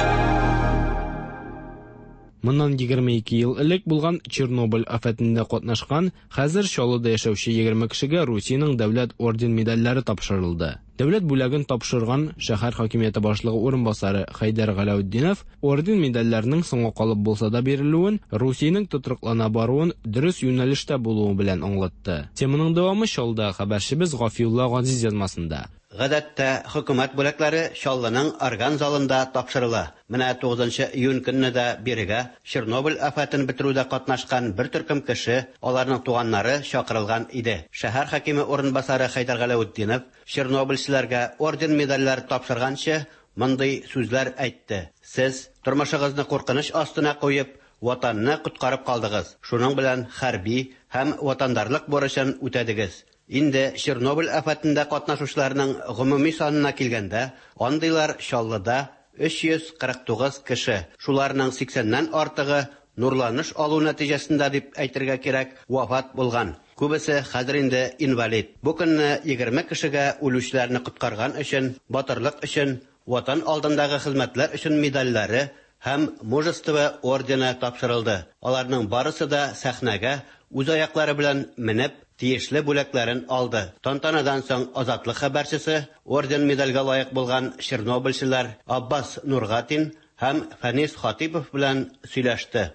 Моннан 22 ел элек булган Чернобыль афәтендә катнашкан, хәзер Чаллыда яшәүче 20 кешегә Русиянең дәүләт орден медальләре тапшырылды. Дәүләт бүләген тапшырган шәһәр хакимияте башлыгы урынбасары Хайдар Галауддинов орден медальләренең соңга калып булса да бирелүен, Русиянең тотрыклана баруын дөрес юнәлештә булуы белән аңлатты. Теманың дәвамы Чаллыда хәбәрчебез Гафиулла Газиз язмасында. Гадәттә хөкүмәт бүләкләре Чаллының орган залында тапшырыла. Менә 9 июнь көннедә бирегә Чернобыль афәтен бетерүдә катнашкан бер төркем кеше, аларның туганнары чакырылган иде. Шәһәр хакиме урынбасары Хайдар Галауддинов Чернобыльчеләргә орден медальләр тапшырганчы мондый сүзләр әйтте. Сез тормышыгызны куркыныч астына куеп, ватанны коткарып калдыгыз. Шуның белән хәрби һәм ватандарлык бурычын үтәдегез. Инде Чернобыль афәтендә катнашучыларның гомуми санына килгәндә, андыйлар Чаллыда 349 кеше. Шуларның 80ннән артыгы нурланыш алу нәтиҗәсендә дип әйтергә кирәк, вафат булган. Күбесе хәзер инде инвалид. Бу көнне 20 кешегә үлүчләрне коткарган өчен, батырлык өчен, ватан алдындагы хезмәтләр өчен медальләре һәм мужество ордены тапшырылды. Аларның барысы да сәхнәгә үз аяклары белән менеп тиешле бүләкләрен алды. Тантанадан соң азатлык хәбәрчесе орден медальгә лаек булган Чернобыльчеләр Аббас Нургатин һәм Фәнис Хатипов белән сөйләште.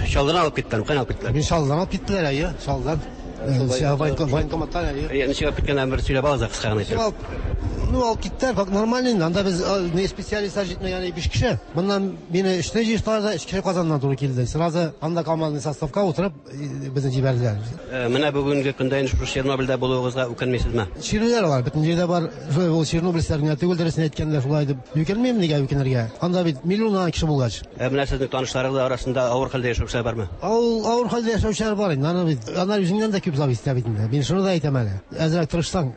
Шалдан алып киттем, кан алып киттеләр. Мин шалдан алып киттеләр, әйе, шалдан. Военкоматтан, әйе. Яны чыгып киткәннән бер сөйләп алыгыз кыска гына итеп. Ну, алып киттеләр, как нормально. Анда без не специалистлар җитмәгән 5 кеше. Моннан мине эшне җыштылар да 2 кеше Казаннан туры килде. Сразу анда командный составка утырып безне җибәрделәр. Менә бүгенге көндә инде шу Чернобыльдә булуыгызга үкенмисезме? Чирләр алар, бөтен җирдә бар. Ул Чернобыльләргә түгел дөресен әйткәндә шулай дип. Үкенмим нигә үкенергә? Анда бит миллионлар кеше булгач. Менә сезнең танышларыгыз арасында авыр хәлдә яшәүчеләр бармы? Авыр хәлдә яшәүчеләр бар инде. Аны бит алар үзеннән дә күп зависит бит инде. Мин шуны да әйтәм әле. Әзрәк тырышсаң,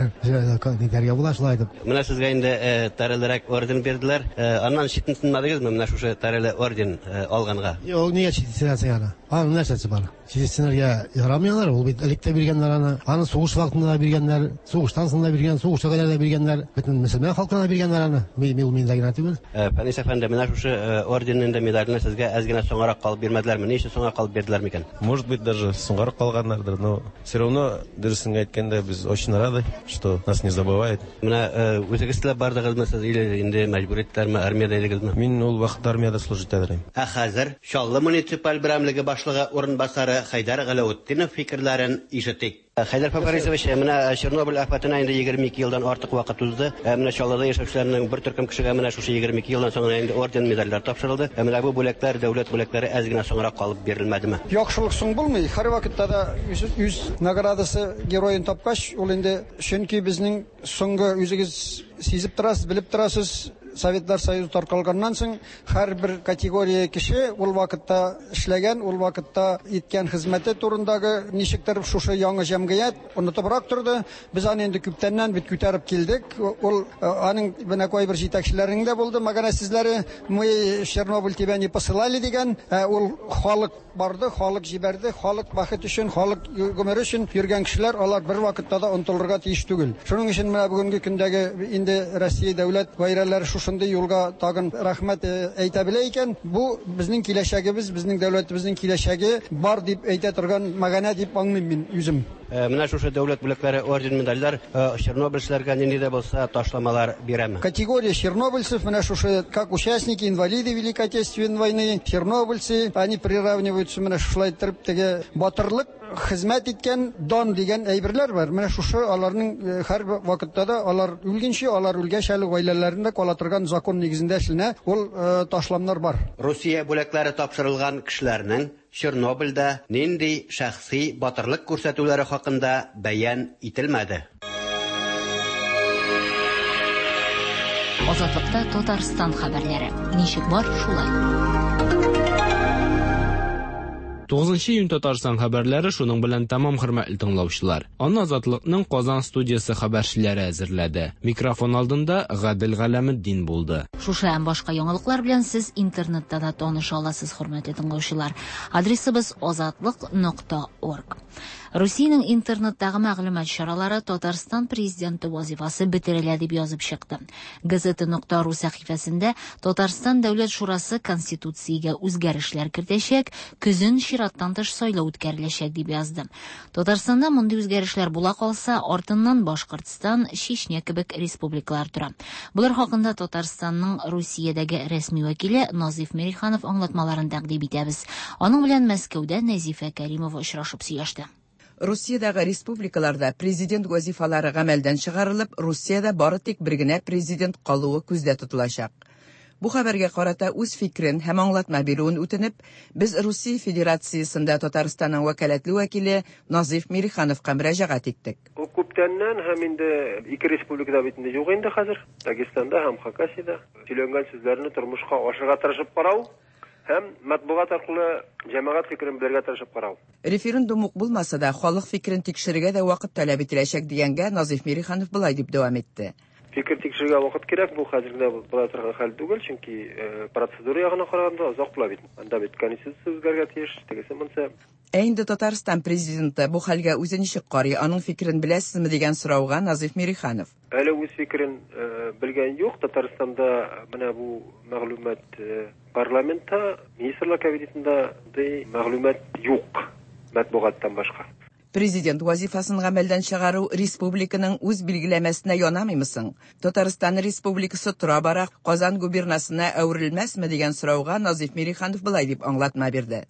нигәргә була шулай дип. Менә сезгә инде тәрелерәк орден бирделәр. Аннан читен тынмадыгызмы менә шушы тәреле орден алганга? Юк, нигә читен аны? Аны нәрсәсе бар? Читенергә ярамыйлар, ул бит электә биргәннәр аны. Аны сугыш вакытында биргәннәр, сугыштан соң да биргән, сугышка кадәр да биргәннәр. Бөтен мөселман халкына биргәннәр аны. Миндә генә түгел. Фәнис әфәнде, менә шушы орденның да медальны сезгә әз генә соңарак калып бирмәделәрме? Ни өчен соңга калып бирделәр микән? Может быть, даже соңгарак калганнардыр, но все равно дөресен әйткәндә без очень рады, что нас не забывают. Менә үзегез теләп бардыгызмы сез или инде мәҗбүр иттеләрме, армиядә идегезме? Мин ул вакытта армиядә служить итәдем. Хәзер Чаллы муниципаль берәмлеге башлыгы урынбасары Хайдар Галаутдинов фикерләрен ишетик. Хайдар Фабарисович, менә Чернобыль афатына инде 22 елдан артык вакыт узды. Менә Чаллыда яшәүчеләрнең бер төркем кешегә менә шушы 22 елдан соң инде орден медальләр тапшырылды. Менә бу бүләкләр дәүләт бүләкләре әз генә соңрак калып бирелмәдеме? Яхшылык соң булмый. Һәр вакытта да үз наградасы героен тапкач, ул инде чөнки безнең соңгы үзегез сизеп торасыз, белеп торасыз. Советлар Союзы таркалганнан соң һәрбер категория кеше ул вакытта эшләгән, ул вакытта иткән хезмәте турындагы ничектер шушы яңа җәмгыять онытыбрак торды. Без аны инде күптәннән бит күтәреп килдек. Ул аның менә кайбер җитәкчеләренең дә булды. Мәгәнә сезләре мы Чернобыль тебя не посылали дигән, ул халык барды, халык җибәрде, халык бәхет өчен, халык гомер өчен йөргән кешеләр, алар бер вакытта да онытылырга тиеш түгел. Шуның өчен менә бүгенге көндәге инде Россия дәүләт байралары шушындай юлга тагын рәхмәт әйтә белә икән. Бу безнең киләчәгебез, безнең дәүләтебезнең киләчәге бар дип әйтә торган мәгънә дип аңлыйм мин үзем. Менә шушы дәүләт бүләкләре орден медальләр чернобыльчеләргә нинди дә булса ташламалар бирәме? Категория чернобыльцев, менә шушы как участники, инвалиды Великой Отечественной войны, чернобыльцы, они приравниваются менә шулай торып теге батырлык хезмәт иткән дан дигән әйберләр бар. Менә шушы аларның һәр вакытта да алар үлгәнче, алар үлгәч әле гаиләләрендә кала торган закон нигезендә эшләнә, ул ташламнар бар. Русия бүләкләре тапшырылган кешеләрнең Чернобыльдә нинди шәхси батырлык күрсәтүләре хакында бәян ителмәде. Азатлыкта Татарстан хәбәрләре. Ничек бар шулай? 9 июнь Татарстан хәбәрләре шуның белән тәмам хөрмәтле тыңлаучылар. Аны Азатлыкның Казан студиясы хәбәрчеләре әзерләде. Микрофон алдында Гадел Галәметдин булды. Шушы һәм башка яңалыклар белән сез интернетта да таныша аласыз, хөрмәтле тыңлаучылар. Адресыбыз azatlyk.org. Русиянең интернеттагы мәгълүмат чаралары Татарстан президенты вазифасы бетерелә дип язып чыкты. Газета.ру сәхифәсендә Татарстан Дәүләт Шурасы Конституциягә үзгәрешләр кертәчәк, көзен чираттан тыш сайлау үткәреләчәк дип язды. Татарстанда мондый үзгәрешләр була калса, артыннан Башкортстан, Чечня кебек республикалар тора. Булар хакында Татарстанның Русиядәге рәсми вәкиле Назиф Мириханов аңлатмаларын тәкъдим итәбез. Аның белән Мәскәүдә Нәзифә Кәримова очрашып сөйләште. Русиядәге республикаларда президент вазифалары гамәлдән чыгарылып, Русиядә бары тик бер генә президент калуы күздә тотылачак. Бу хәбәргә карата үз фикрен һәм аңлатма бирүен үтенеп, без Русия Федерациясендә Татарстанның вәкаләтле вәкиле Назиф Мирихановка мөрәҗәгать иттек. Күптәннән һәм инде ике республикада бит инде юк инде хәзер, Дагестанда һәм Хакасиядә. Сөйләнгән сүзләрне тормышка ашырга тырышып карау һәм матбугат аркылы җәмәгать фикерен белергә тырышып карау. Референдум ук булмаса да, халык фикерен тикшерергә дә вакыт таләп ителәчәк дигәнгә Назиф Мириханов булай дип дәвам итте. Фикер тикшерергә вакыт кирәк, бу хәзергә була торган хәл түгел, чөнки процедура ягына караганда озак була бит. Анда бит конституция үзгәргә тиеш, тегесе монса. Инде Татарстан президенты бу хәлгә үзе ничек карый, аның фикерен беләсезме дигән сорауга Назиф Мириханов. Әле үз фикерен белгән юк. Татарстанда менә бу мәгълүмат парламентта, министрлар кабинетында мәгълүмат юк, матбугаттан башка. Президент вазифасын гамәлдән чыгару республиканың үз билгеләмәсенә янамыймы соң? Татарстан республикасы тора бара Казан губернасына әверелмәсме дигән сорауга Назиф Мириханов булай дип аңлатма бирде.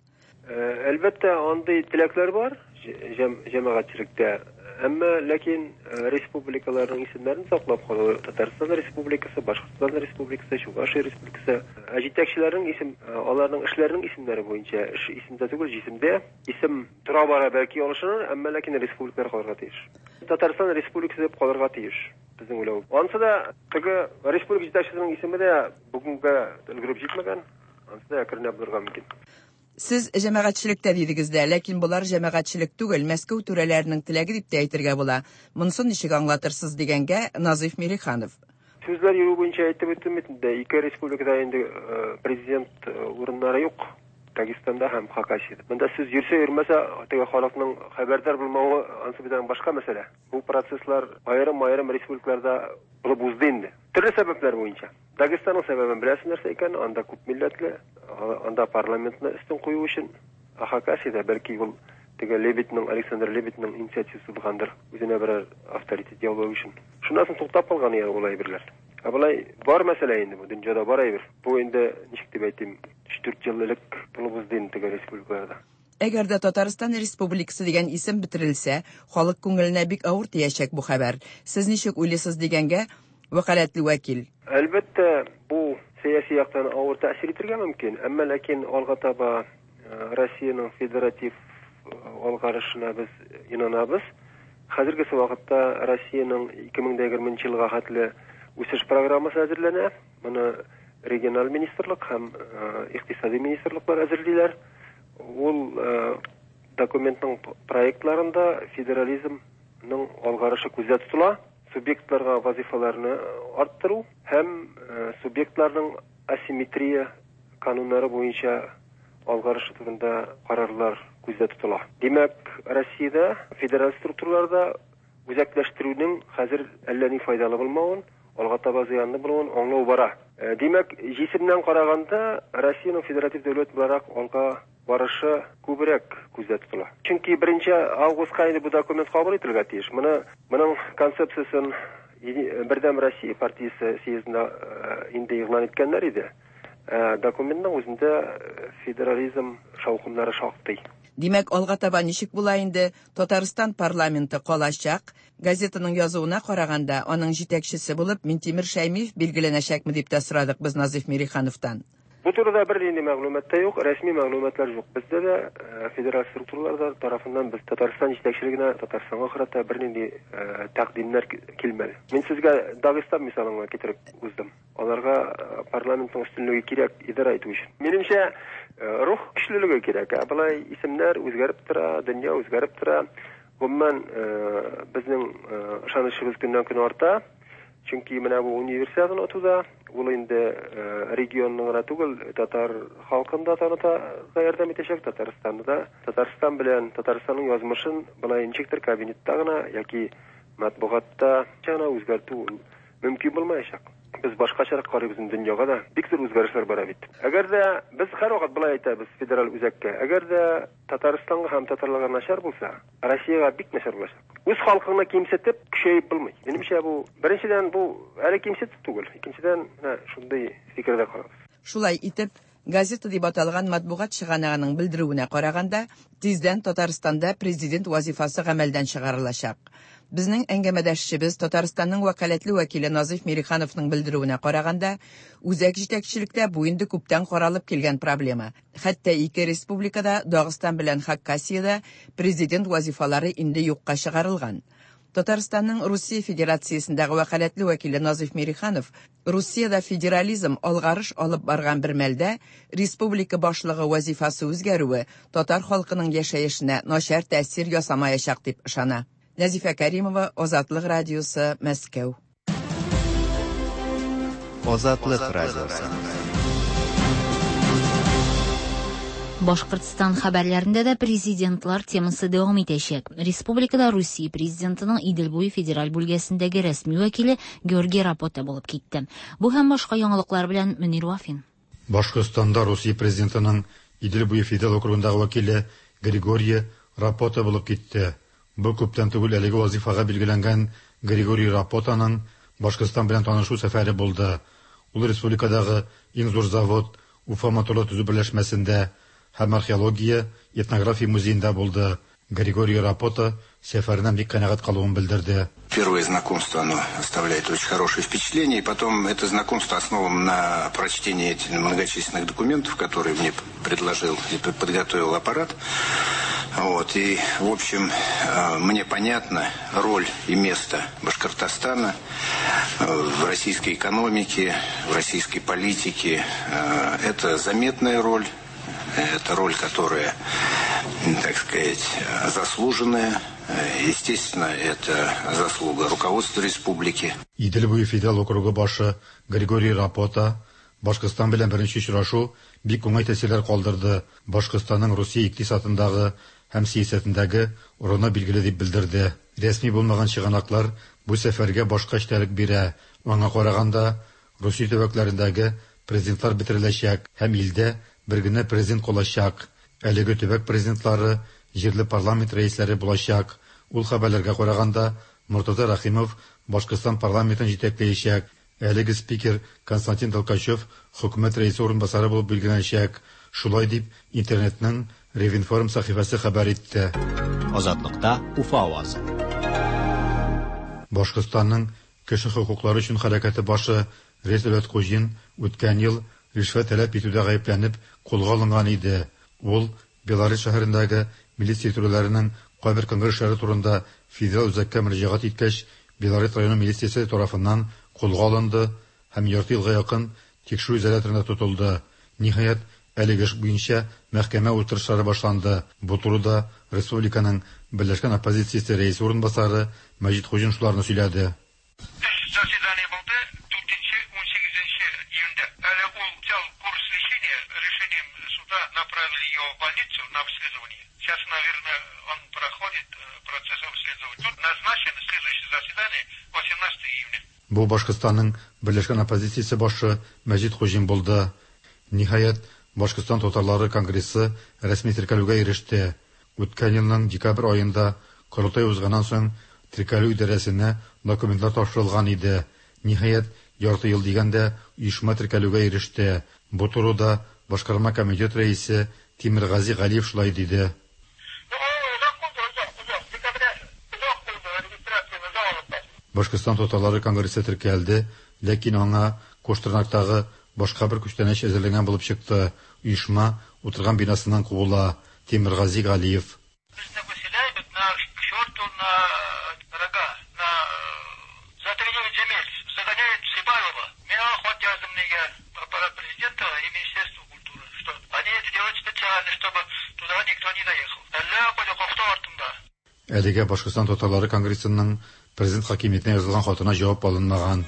Әлбәттә, андый теләкләр бар җәмәгатьчелектә. Әмма ләкин республикаларның исемнәрен саклап калу, Татарстан Республикасы, Башкортстан Республикасы, Чувашия Республикасы, җитәкчеләрнең исем, аларның эшләренең исемнәре буенча, эш исемдә түгел, җисемдә исем тора бара бәлки алышыныр, әмма ләкин республикалар калырга тиеш. Татарстан Республикасы дип калырга тиеш. Безнең уйлау. Ансы да теге республика җитәкчеләренең исеме дә бүгенгә өлгереп җитмәгән. Ансы да әкренләп булырга мөмкин. Сез җәмәгатьчелектә дидегез дә, ләкин булар җәмәгатьчелек түгел, Мәскәү түрәләренең теләге дип тә әйтергә була. Монысын ничек аңлатырсыз дигәнгә Назиф Мириханов. Сүзләр йөрү буенча әйтеп үттем инде, ике республикада инде президент урыннары юк. Дагестанда һәм Хакасияда. Монда сүз йөрсә йөрмәсә, теге халыкның хәбәрдар булмавы ансы белән башка мәсьәлә. Бу процесслар аерым республикаларда булып узды инде. Төрле сәбәпләр буенча. Дагестанның сәбәбен беләсез нәрсә икән? Анда күп милләтле, анда парламентны өстен кую өчен. Хакасияда бәлки ул теге Лебедьнең, Александр Лебедьнең инициативасы булгандыр, үзенә берәр авторитет яулау өчен. Шуннан туктап калган яр улай берләр. Абылай бар мәсьәлә инде бу дөньяда бар әйбер. Бу инде ничек дип әйтим, 3-4 ел элек булып узды инде теге республикаларда. Әгәр дә Татарстан Республикасы дигән исем бетерелсә, халык күңеленә бик авыр тиячәк бу хәбәр. Сез ничек уйлыйсыз дигәнгә вәкаләтле вәкил. Әлбәттә, бу сәяси яктан авыр тәэсир итәргә мөмкин, әмма ләкин алга таба Россиянең федератив алгарышына без инанабыз. Хәзерге вакытта Россиянең 2020 елга хәтле үсеш программасы әзерләнә. Моны региональ министрлык һәм икътисади министрлыклар әзерлиләр. Ул документның проектларында федерализмның алгарышы күздә тотыла. Субъектларга вазифаларны арттыру һәм субъектларның асимметрия кануннары буенча алгарышы турында карарлар күздә тотыла. Димәк, Россиядә федераль структураларда үзәкләштерүнең хәзер әллә ни файдалы булмавын, алга таба зыянлы булуын аңлау бара. Димәк, җисемнән караганда Россиянең федератив дәүләт буларак алга барышы күбрәк күздә тотыла. Чөнки 1 августка инде бу документ кабул ителергә тиеш. Моның концепциясын Бердәм Россия партиясе съездында инде игълан иткәннәр иде. Документның үзендә федерализм шаукымнары шактый. Димәк, алга таба ничек була инде Татарстан парламенты калачак? Газетаның язуына караганда, аның җитәкчесе булып Минтимер Шәймиев билгеләнәчәкме дип тә сорадык без Назиф Мирихановтан. Бу турыда бер нинди мәгълүмат та юк, рәсми мәгълүматлар юк. Бездә дә федераль структуралар тарафыннан без Татарстан җитәкчелегенә, Татарстанга карата бер нинди тәкъдимнәр килмәде. Мин сезгә Дагестан мисалын китереп уздым. Аларга парламентның өстенлеге кирәк идара итү өчен. Минемчә, рух көчлелеге кирәк. Булай исемнәр үзгәреп тора, дөнья үзгәреп тора. Гомумән безнең ышанычыбыз көннән-көн арта. Чөнки менә бу универсиаданы отуда, ул инде регионның гына түгел, татар халкын да танытырга ярдәм итәчәк. Татарстан белән Татарстанның язмышын булай ничектер кабинетта гына яки матбугатта чана үзгәртү мөмкин булмаячак. Без башкачарак карыйбыз дөньяга да бик зур үзгәрешләр бара бит. Әгәр дә без һәрвакыт булай әйтәбез федераль үзәккә, әгәр дә Татарстанга һәм татарларга начар булса, Россиягә бик начар булачак. Үз халкыңны кимсетеп, көчәйеп булмый. Минемчә бу беренчедән бу әле кимсетеп түгел, икенчедән шундый фикердә карабыз. Шулай итеп, газета дип аталган матбугат чыганагының белдерүенә караганда, тиздән Татарстанда президент вазифасы гамәлдән чыгарылачак. Безнең әңгәмәдәшебез Татарстанның вәкаләтле вәкиле Назиф Мирихановның белдерүенә караганда, үзәк җитәкчелектә бу инде күптән каралып килгән проблема. Хәтта ике республикада, Дагыстан белән Хакасияда, президент вазифалары инде юкка чыгарылган. Татарстанның Русия Федерациясендәге вәкаләтле вәкиле Назиф Мириханов Русиядә федерализм алгарыш алып барган бер мәлдә республика башлыгы вазифасы үзгәрүе татар халкының яшәешенә начар тәэсир ясамаячак дип ышана. Назифа Каримова, Азатлык радиосы, Мәскәү. Азатлык радиосы. Башкортстан хәбәрләрендә дә президентлар темасы дәвам итәчәк. Республикада Русия президентының Идел буе федераль бүлгәсендәге рәсми вәкиле Георгий Рапота булып китте. Бу һәм башка яңалыклар белән Мөнир Вафин. Башкортстанда Русия президентының Идел буе федераль округындагы вәкиле Григорий Рапота булып китте. Бу күптән түгел әлеге вазифага билгеләнгән Григорий Рапотаның Башкортстан белән танышу сәфәре булды. Ул республикадагы иң зур завод Уфа моторлы төзү берләшмәсендә һәм археология, этнография музеенда булды. Григорий Рапота сәфәреннән бик канәгать калуын белдерде. Первое знакомство, оно оставляет очень хорошее впечатление, и потом это знакомство основано на прочтении этих многочисленных документов, которые мне предложил и подготовил аппарат. Вот, и, в общем, мне понятна роль и место Башкортостана в российской экономике, в российской политике. Это заметная роль, это роль, которая, так сказать, заслуженная. Естественно, это заслуга руководства республики. Идел буе федерал округы башы Григорий Рапота Башкортстан белән беренче очрашу бик уңай тәэсирләр калдырды. Башкортстанның Русия икътисадындагы һәм сәясәтендәге урыны билгеле дип белдерде. Рәсми булмаган чыганаклар бу сәфәргә башка эштәлек бирә. Аңа караганда Русия төбәкләрендәге президентлар бетереләчәк һәм илдә бер генә президент калачак. Әлеге төбәк президентлары җирле парламент рәисләре булачак. Ул хәбәрләргә караганда Муртаза Рахимов Башкортстан парламентын җитәкләячәк. Әлеге спикер Константин Толкачев хөкүмәт рәисе урынбасары булып билгеләнәчәк. Шулай дип интернетның Ревинформ сәхифәсе хәбәр итте. Азатлыкта Уфа авазы. Башкортстанның кеше хокуклары өчен хәрәкәте башы Резолют Кужин үткән ел ришвәт таләп итүдә гаепләнеп кулга алынган иде. Ул Беларусь шәһәрендәге милиция идарәләренең кайбер конгресслары турында федераль үзәккә мөрәҗәгать иткәч, Беларусь районы милициясе тарафыннан кулга алынды һәм ярты елга якын тикшерү изоляторында тотылды. Ниһаять, әлеге эш буенча мәхкәмә утырышлары башланды. Бу турыда республиканың Берләшкән оппозициясе рәисе урынбасары Мәҗит Хуҗин шуларны сөйләде. Заседание булды 4-18 июньдә. Әле ул взял курс лечения, решением суда направили его в больницу на обследование. Сейчас, наверное, он проходит процесс обследования. Тут назначено следующее заседание 18 июня. Бу Башкортстанның Берләшкән оппозициясе башы Мәҗит Хуҗин булды. Ниһаять, Башкортстан татарлары конгрессы рәсми теркәлүгә иреште. Үткән елның декабрь аенда Корылтай узганнан соң теркәлү идарәсенә документлар тапшырылган иде. Ниһаять, ярты ел дигәндә оешма теркәлүгә иреште. Бу турыда Башкарма комитет рәисе Тимиргази Галиев шулай диде. Башкортстан татарлары конгрессы теркәлде, ләкин аңа Коштырнактагы башка бер күчтәнәч әзерләнгән булып чыкты. Оешма утырган бинасыннан куыла. Тимиргази Галиев. Әлегә Башкортстан татарлары конгрессының президент хакимиятенә язылган хатына җавап алынмаган.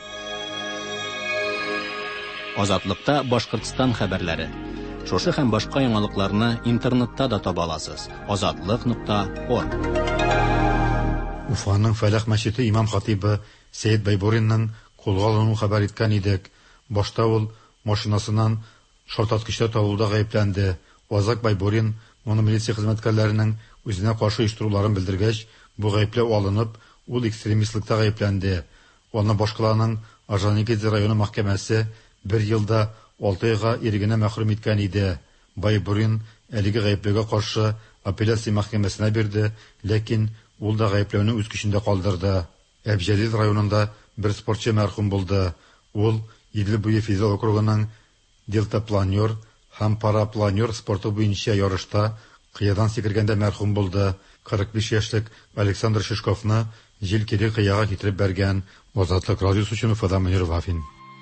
Азатлыкта Башкортстан хәбәрләре. Шушы һәм башка яңалыкларны интернетта да таба аласыз. Азатлык.орг. Уфаның Фәлах мәчете имам-хатибы Сәйд Байбуринның кулга алынуын хәбәр иткән идек. Башта ул машинасыннан шартаткычта табылуда гаепләнде. Азак Байбурин моны милиция хезмәткәрләренең үзенә каршы оештыруларын белдергәч, бу гаепләү алынып, ул экстремистлыкта гаепләнде. Аны башкаларның Орджоникидзе районы мәхкәмәсе 1 елда 6 айга ирегенә мәхрүм иткән иде. Байбурин әлеге гаепләүгә каршы апелляция мәхкәмәсенә бирде, ләкин ул да гаепләүне үз көчендә калдырды. Әбҗәлил районында бер спортчы мәрхүм булды. Ул Идел буе федерал округының дельтапланер һәм парапланер спорты буенча ярышта кыядан сикергәндә мәрхүм булды. 45 яшьлек Александр Шишковны җил кире кыяга китереп бәргән. Азатлык радиосы өчен Уфадан Мөнир Вафин.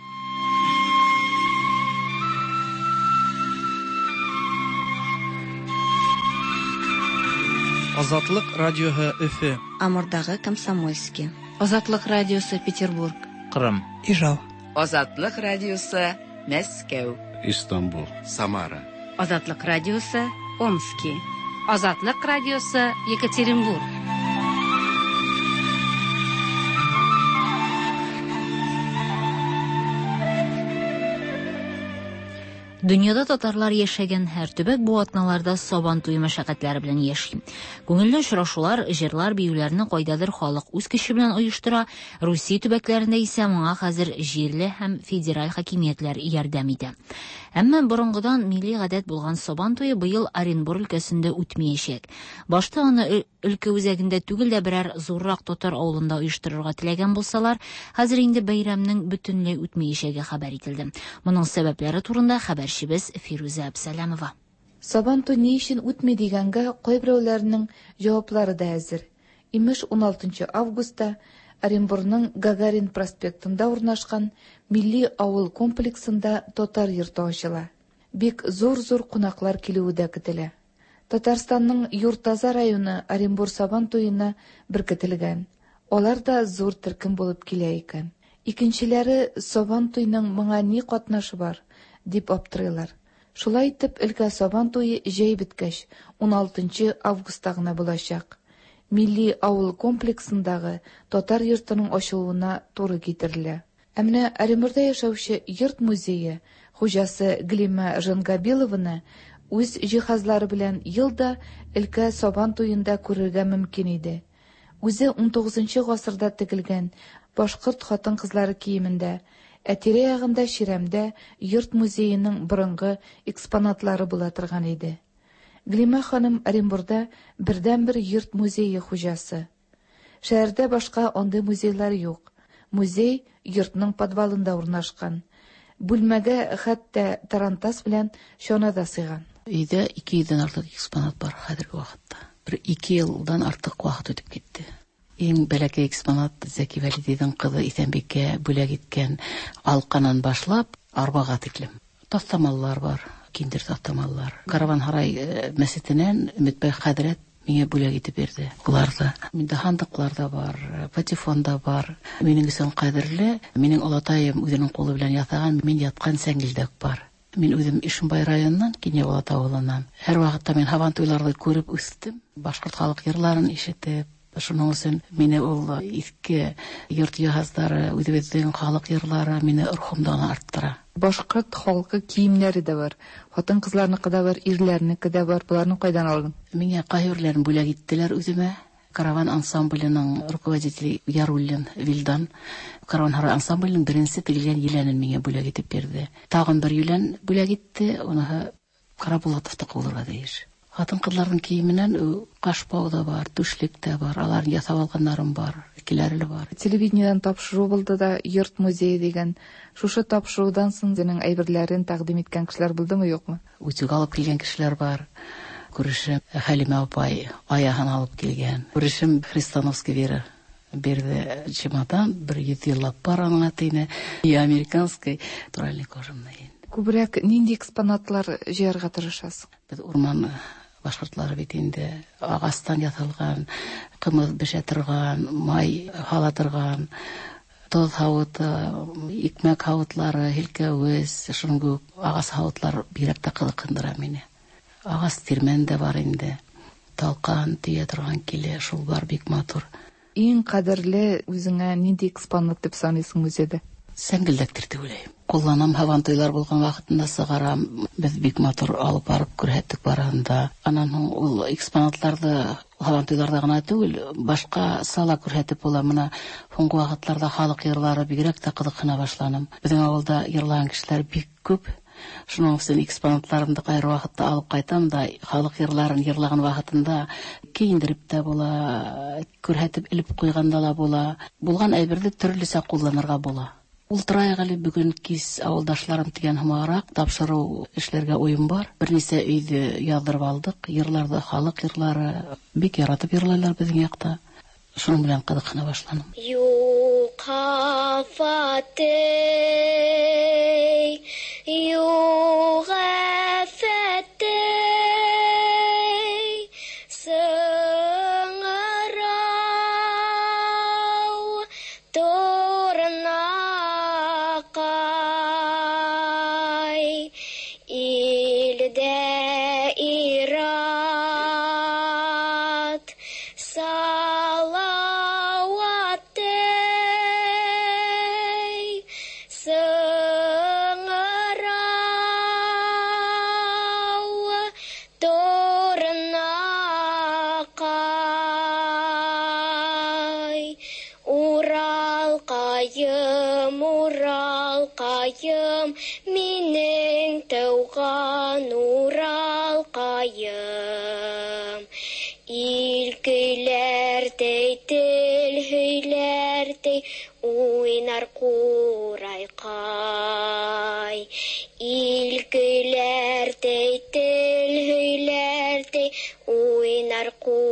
Азатлык радиоһы Өфе. Амурдагы Комсомольский. Азатлык радиосы Петербург. Кырым. Ижау. Азатлык радиосы Мәскәү. Истанбул. Самара. Азатлык радиосы Омский. Азатлык радиосы Екатеринбург. Дөньяда татарлар яшәгән һәр төбәк бу атналарда Сабан туе мәшәкатьләре белән яши. Күңелле очрашулар, җырлар, биюләрне кайдадыр халык үз көче белән оештыра. Русия төбәкләрендә исә моңа хәзер җирле һәм федераль хакимиятләр ярдәм итә. Әмма борынгыдан милли гадәт булган Сабан туе быел Оренбур өлкәсендә үтмәячәк. Башта аны өлкә үзәгендә түгел дә берәр зуррак татар авылында оештырырга теләгән булсалар, хәзер инде бәйрәмнең бөтенләй үтмәячәге хәбәр ителде. Моның сәбәпләре турында хәбәрчебез Фируза Абсалямова. Сабан туе ни өчен үтми дигәнгә кайберәүләрнең җаваплары да әзер. Имеш 16 августта Оренбурның Гагарин проспектында урнашкан Милли авыл комплексында татар йорты ачыла. Бик зур кунаклар килүе дә көтелә. Татарстанның Юртаза районы Оренбур Сабан туена беркетелгән. Алар да зур төркем булып килә икән. Икенчеләре Сабан туеның моңа ни катнашы бар дип аптырыйлар. Шулай итеп, өлкә Сабан туе җәй беткәч 16 августта гына булачак. Милли авыл комплексындагы татар йортының ачылуына туры китерелә. Ә менә Оренбурда яшәүче йорт музее хуҗасы Глима Жангабилованы үз җиһазлары белән елда өлкә Сабан туенда күрергә мөмкин иде. Үзе 19 гасырда тегелгән башкорт хатын-кызлары киемендә, ә тирә-ягында Ширамдә йорт музееның борынгы экспонатлары була торган иде. Глима ханым Оренбурда бердән-бер йорт музее хуҗасы. Шәһәрдә башка андый музейлар юк. Музей йортның подвалында урнашкан. Бүлмәгә хәтта тарантас белән чанада сыйган. Өйдә 2 йылдан артык экспонат бар хәзерге вакытта. 2 елдан артык вакыт үтеп китте. Иң бәләкәй экспонат Зәки Вәлидидің кызы Исәнбиккә бүләк иткән алканан башлап арбага тиклем. Тастамаллар бар, киндер тастамаллар. Караван-һарай мәсҗиденнән Өметбай хәзрәт миңа бүләк итеп берде. Буларда миндә хандыклар да бар, патефон да бар. Минең өчен кадерле, минең олатаем үзенең кулы белән ясаган мин яткан сәңгелдәк бар. Мин үзем Ишембай районыннан, Кенебалат авылыннан. Һәр вакытта мин Сабан туйларны күреп үстем. Башкорт халык йырларын ишетеп, шуның өчен мине ул иске йорт җиһазлары, үзебезнең халык йырлары мине рухымдан арттыра. Башкорт халкы киемнәре дә бар. Хатын-кызларныкы да бар, ирләрнеке дә бар. Буларны кайдан алдың? Миңа кайырларын бүләк иттеләр үземә. Караван ансамбленең руководителе Яруллин Вилдан. Караван-һарай ансамбленең беренче тегелгән еләнен миңа бүләк итеп берде. Тагын бер елән бүләк итте, аны Карабулатовтыкы булырга тиеш. Хатын-кызларның киеменнән кашпау да бар, түшлек тә бар, аларны ясап алганнарым бар, киләрле бар. Телевидениедән тапшыру булды да, йорт музее дигән. Шушы тапшырудан соң үзенең әйберләрен тәкъдим иткән кешеләр булдымы, юкмы? Үзүк алып килгән кешеләр бар. Күрешем Хәлимә апай аяһын алып килгән. Күрешем Христановский Вера берде чемодан, 100 еллап бар аңа тине. И американский туральный кожаный. Күбрәк нинди экспонатлар җыярга тырышасың? Без урман башкортлары бит инде агастан ясалган, кымыз бешә торган, май һала торган, тоз һавыты, икмәк һавытлары, һилкәвез, шундый агас һавытлар бирәк тә кызыкындыра мине. Агас тирмән дә бар инде. Талкан тия торган килә, шул бар бик матур. Иң кадерле үзеңә нинди экспонат дип саныйсың музейда? Сәңгелдәктер дип уйлыйм. Кулланам Сабан туйлар булган вакытында сыгарам. Без бик матур алып барып күрһәттек барганда. Анан ул экспонатларны Сабан туйларда гына түгел, башка сала күрһәтеп була. Менә соңгы вакытларда халык йырлары бигрәк тә кызыксына башланым. Безнең авылда йырлаган кешеләр бик күп. Шуның өчен экспонатларымды кайр вакытта алып кайтам да, халык йырларын йырлаган вакытында киендереп тә була, күрһәтеп илеп куйганда да була. Булган әйберне төрлесә кулланырга була. Ултырайык әле бүген кис авылдашларым дигән һәмарак тапшыру эшләргә уем бар. Бернисә өйдә яздырып алдык. Йырларда халык йырлары бик яратып йырлайлар безнең якта. Шуның белән кызыксына башланым. Юкафатей, югафатей, сыңарау торнакай, илдә ират салаватей, сыңарау Уралкаем, минең тауган Уралкаем. Илкейләрдәй, телһөйләрдәй, уйнар Курайкай. Илкейләрдәй, телһөйләрдәй, уйнар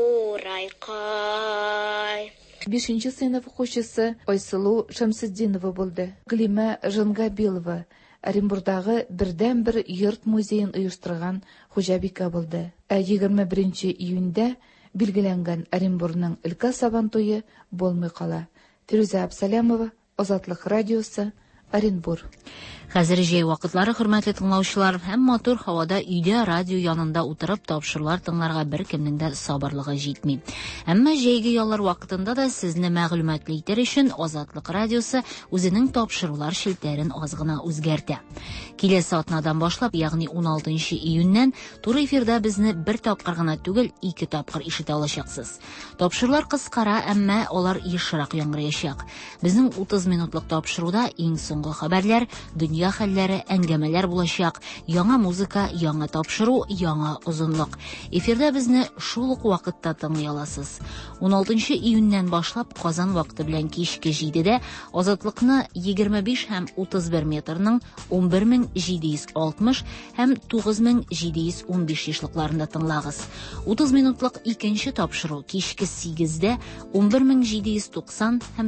Курайкай. 5-нче сыйныф укучысы Айсылу Шамсетдинова булды. Глима Жангабилова Оренбургдагы бердән-бер йорт музейын оештырган хуҗабика булды. 21 июньдә билгеләнгән Оренбургның өлкә сабантуе булмый кала. Фируза Абсалямова, Азатлык радиосы, Оренбург. Хәзер җәй вакытлары, хөрмәтле тыңлаучылар, һәм матур һавада өйдә радио янында утырып тапшырулар тыңларга беркемнең дә сабырлыгы җитми. Әмма җәйге яллар вакытында да сезне мәгълүматлы итер өчен Азатлык радиосы үзенең тапшырулар шелтәрен аз гына үзгәртә. Киләсе атнадан башлап, ягъни 16 июньнән туры эфирда безне бер тапкыр гына түгел, 2 тапкыр ишетә алачаксыз. Тапшырулар кыскара, әмма алар ешрак яңгыраячак. Безнең 30 минутлык тапшыруда иң соңгы хәбәрләр, дөнья хәлләре, әңгәмәләр булачак, яңа музыка, яңа тапшыру, яңа озынлык. Эфирда безне шул ук вакытта тыңлый аласыз. 16 июньнән башлап Казан вакыты белән кичке 7дә Азатлыкны 25 һәм 31 метрның 11760 һәм 9715 яшьлыкларында тыңлагыз. 30 минутлык икенче тапшыру кичке 8дә 11790 һәм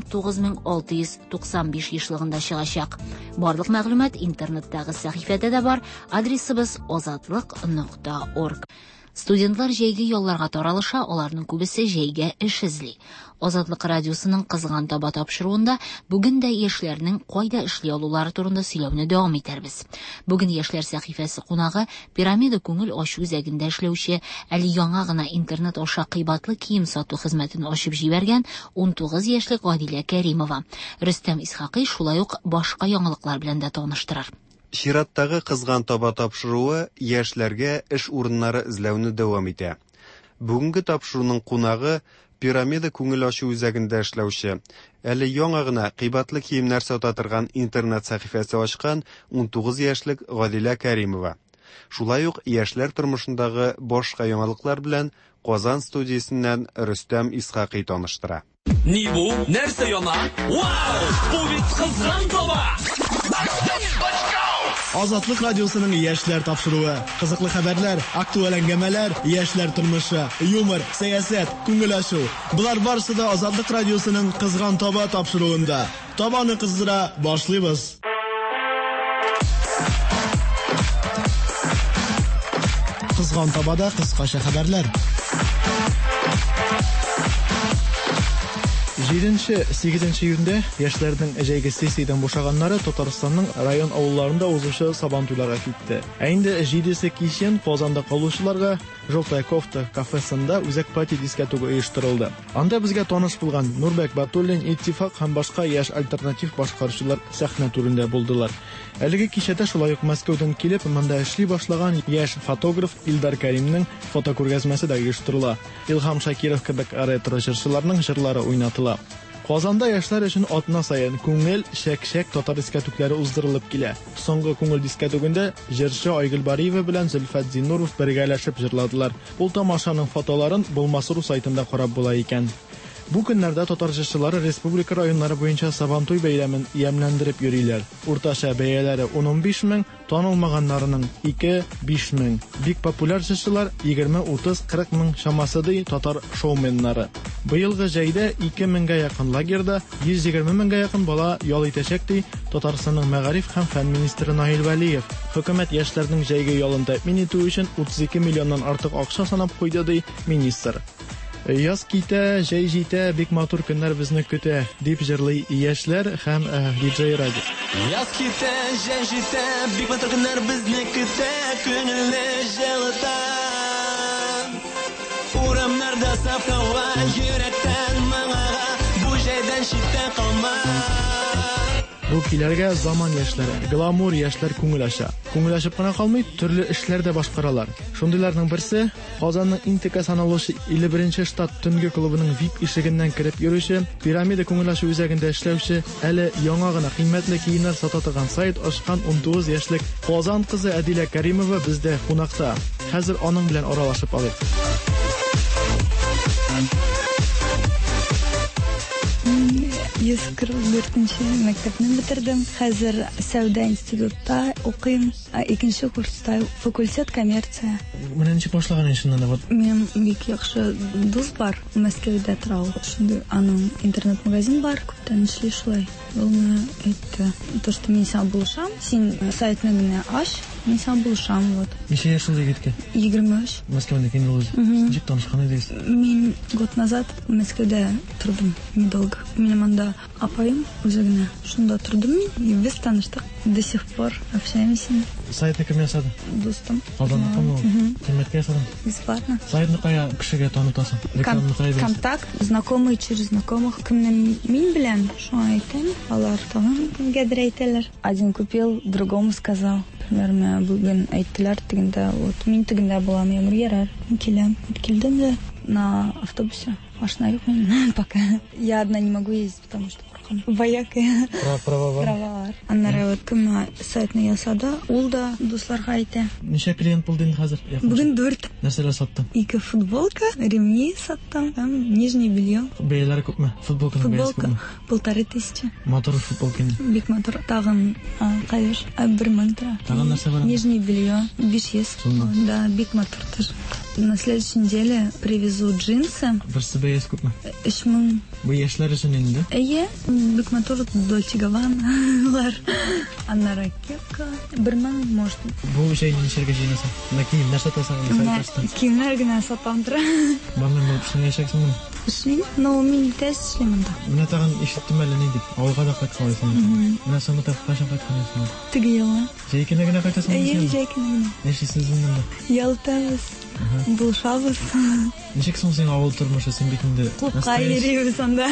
9695 яшьлыгында чыгачак. Барлык мәгълүмат интернеттагы сәхифәдә дә бар. Адресыбыз azatlyk.org. Студентлар җәйге ялларга таралыша, аларның күбесе җәйгә эш эзли. Азатлык радиосының кызган таба тапшыруында бүген дә яшьләрнең кайда эшли алулары турында сөйләүне дәвам итәрбез. Бүген яшьләр сәхифәсе кунагы Пирамида күңел ачу үзәгендә эшләүче, әле яңа гына интернет аша кыйбатлы кием сату хезмәтен ачып җибәргән 19 яшьлек Гадилә Кәримова. Рөстәм Исхакый шулай ук башка яңалыклар белән дә таныштырыр. Чираттагы кызган таба тапшыруы яшьләргә эш урыннары эзләүне дәвам итә. Бүгенге тапшыруның кунагы Пирамида күңел ачу үзәгендә эшләүче, әле яңа гына кыйбатлы киемнәр сата торган интернет сәхифәсе ачкан 19 яшьлек Гадилә Кәримова. Шулай ук яшьләр тормышындагы башка яңалыклар белән Казан студиясеннән Рөстәм Исхакый таныштыра. Ни бу? Нәрсә яна? Вау! Бу бит кызган таба! Азатлык радиосының яшьләр тапшыруы, кызыклы хәбәрләр, актуаль әңгәмәләр, яшьләр тормышы, юмор, сәясәт, күңел ачу. Булар барысы да Азатлык радиосының кызган таба тапшыруында. Табаны кыздыра башлыйбыз. Кызган табада кыскача хәбәрләр. 7-8 июньдә яшьләрнең җәйге сессиядән бушаганнары Татарстанның район авылларында узучы сабантуйларга китте. Ә инде 7-се кичен Казанда калучыларга Желтая кофта кафесында үзәк пати дискотека оештырылды. Анда безгә таныш булган Нурбек Батуллин, Иттифак һәм башка яшь альтернатив башкаручылар сәхнә түрендә булдылар. Әлеге кичәдә шулай ук Мәскәүдән килеп, монда эшли башлаган яшь фотограф Илдар Кәримнең фотокүргәзмәсе дә оештырыла. Илһам Шакиров кебек ретро җырчыларның җырлары уйнатыла. Казанда яшьләр өчен атна саен күңел шәк-шәк татар дискотеклары уздырылып килә. Соңгы күңел дискотегында җырчы Айгөл Бариева белән Зөлфәт Зиннуров бергәләшеп җырладылар. Ул тамашаның фотоларын Булмасру сайтында карап була икән. Бу көннәрдә татар җырчылары республика районнары буенча Сабантуй бәйрәмен ямьләндереп йөриләр. Уртача бәяләре 15 мең, танылмаганнарының 2-5 мең. Бик популяр җырчылар 20-30-40 мең чамасы татар шоуменнары. Быелгы җәйдә 2 меңгә якын лагерда 120 меңгә якын бала ял итәчәк ди Татарстанның мәгариф һәм фән министры Наил Вәлиев. Хөкүмәт яшьләрнең җәйге ялын тәэмин итү өчен 32 миллионнан артык акча санап куйды ди министр. Яз китә, җәй җитә, бик матур көннәр безне көтә, дип җырлый яшьләр һәм диджей радио. Яз китә, җәй җитә, бик матур көннәр безне көтә, күңелне җылыта. Урамнарда саф һава, йөрәктән моңага, бу җәйдән читтә калма. Бу киләргә заман яшьләре, гламур яшьләр күңел ача. Күңел ачып кына калмый, төрле эшләр дә башкаралар. Шундыйларның берсе Казанның Интека саналучы 51-нче штат төнге клубының VIP ишегеннән кереп йөрүче, пирамида күңел ачу үзәгендә эшләүче, әле яңа гына кыйммәтле киемнәр сата торган сайт ачкан 19 яшьлек Казан кызы Әдилә Кәримова бездә кунакта. Хәзер аның белән аралашып алыйк. 144-нче мәктәпне бетердем. Хәзер Сәүдә институтта укыйм. 2нче курста факультет коммерция. Менә ничек башлаган иншиннан да? Минем бик яхшы дус бар, Мәскәүдә тора ул. Шундый аның интернет-магазин бар, күптән эшли шулай. Ул миңа әйтте, то что мин сам булышам, син сайтны генә ач, мин сам булышам вот. Ничә яшьлек егеткә? 23. Мәскәүдә килде ул. Ничек танышкан идегез? Мин год назад Мәскәүдә тордым, недолго. Минем анда апайым үзе генә шунда тордым, и без таныштык. До сих пор общаемся. Сайтны кем ясады? Достым. Алдан кому? Кимгә ясадың? Бесплатно. Сайтны кая кешегә танытасың? Контакт, знакомые через знакомых. Кемне мин белән шуңа әйтәм, алар тагын кемгәдер әйтәләр. Один купил, другому сказал. Например, бүген әйттеләр тегендә, вот мин тегендә булам, ягыр ярар. Киләм. Килдем дә на автобусе. Машина юк минем пока. Я одна не могу ездить, потому что Баякая. Права. Аннары вот кем сайтны ясады, ул да дусларга әйтә. Ничә клиент булды инде хәзер? Бүген 4. Нәрсәләр саттың? 2 футболка, ремни саттым, һәм нижнее белье. Бәяләре күпме? Футболканың бәясе күпме? 1500. Мотор футболка инде. Бик мотор. Тагын кайыш 1000 тора. Тагын нәрсә бар? Нижнее белье 500. Да, бик мотор тоже. На следующей неделе привезу джинсы. Берсе бәясе күпме? 3000. Бу яшьләр өчен инде? Әйе, бик мотор Dolce Gabbana. Аннары кепка 1000 может. Бу җәйне ничәргә җыйнасың? На киемнәр сатасың? Киемнәр генә сатам тора. Барның бу эшне яшәксеңме? Эшлим, но мин тез эшлим анда. Менә тагын ишеттем әле ни дип. Авылга да кайткансың. Менә соңгы тапкыр кайчан кайткансың? Теге елны. Җәйкенә генә кайтасың? Әйе, җәйкенә. Яшисез инде. Ялтабыз. Булшабыз. Ничек соң син авыл тормышы син бит инде? Клубка йөрибез анда.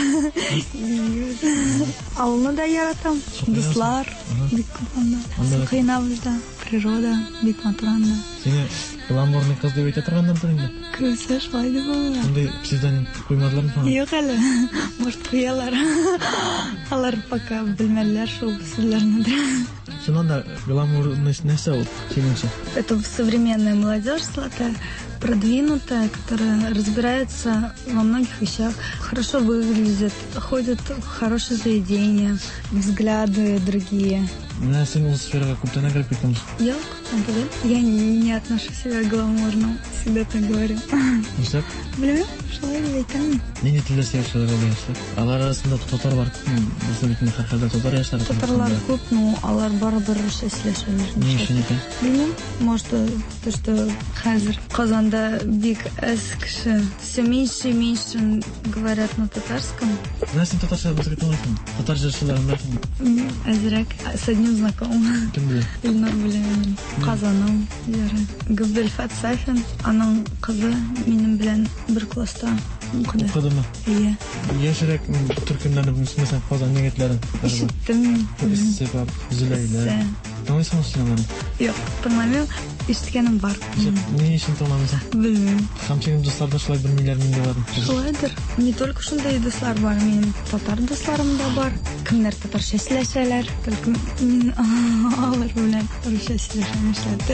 Авылны да яратам. Дуслар бик күп анда. Кыйнабыз да. Природа бик матур анда. Сине гламурный кыз дип әйтә торгандан тор инде. Күрсә шулай дип була. Андый псевдоним куймадылармы? Юк әле. Может куялар. Алар пока белмәләр шул сүзләрне. Шунда гламурность нәрсә ул синеңчә? Это современная молодежь, золотая, продвинутая, которая разбирается во многих вещах, хорошо выглядит, ходит в хорошее заведение, взгляды другие. Менә син ул сферага күптән кереп киттең. Юк, я не отношу себя к гламурному, всегда так говорю. Нишләп? Белмим, шулай дип әйтәм. Нинди телдә сөйләшәләр ул? Алар арасында татар бар. Без бит һәрхәлдә татар яшьләр. Татарлар күп, но алар барыбер русча сөйләшәләр. Ни өчен икән? Белмим, может, то, что хәзер Казанда бик аз кеше, все меньше и меньше говорят на татарском. Менә син татарча беләсең. Татар җырчыларын беләсең. Әзрәк с одним знакомым. Кем белә? Илнар белән. Казанның җыры. Габделфат Сафин, аның кызы минем белән бер класста укыды. Укыдымы? Әйе. Яшәрәк төркемнәрне белмәсәң, Казан егетләрен. Ишеттем. Себәп Зөләйлә. Танысың син аны? Юк, тыңламыйм. Ишеткәнем бар. Ни өчен тыңламыйсың? Белмим. Һәм дусларда шулай белмиләр инде бар. Шулайдыр. Не только шундай дуслар бар, минем татар дусларым да бар. Кемнәр татарча сөйләшәләр, только мин алар белән русча сөйләшәм.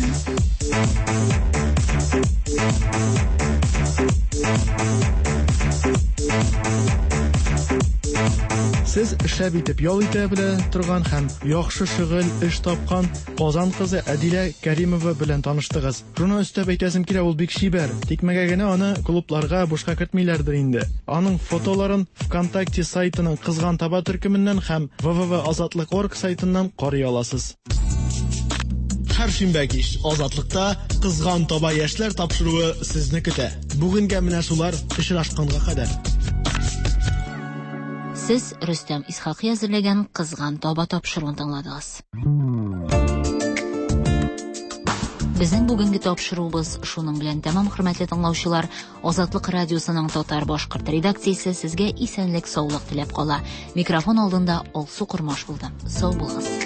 Сез шәп итеп ял итә белә торган һәм яхшы шөгыль эш тапкан Казан кызы Әдилә Кәримова белән таныштыгыз. Шуны өстәп әйтәсем килә, ул бик шибәр. Тикмәгә генә аны клубларга бушка кертмиләрдер инде. Аның фотоларын ВКонтакте сайтының кызган таба төркеменнән һәм www.azatlıq.org сайтыннан карый аласыз. Һәр шимбә кич Азатлыкта кызган таба яшьләр тапшыруы сезне көтә. Бүгенгә менә шулар очрашканга кадәр. Сез Рөстәм Исхакый әзерләгән кызган таба тапшыруын тыңладыгыз. Безнең бүгенге тапшыруыбыз шуның белән тәмам, хөрмәтле тыңлаучылар. Азатлык радиосының татар-башкорт редакциясе сезгә исәнлек, саулык теләп кала. Микрофон алдында Алсу Курмаш булды. Сау булыгыз.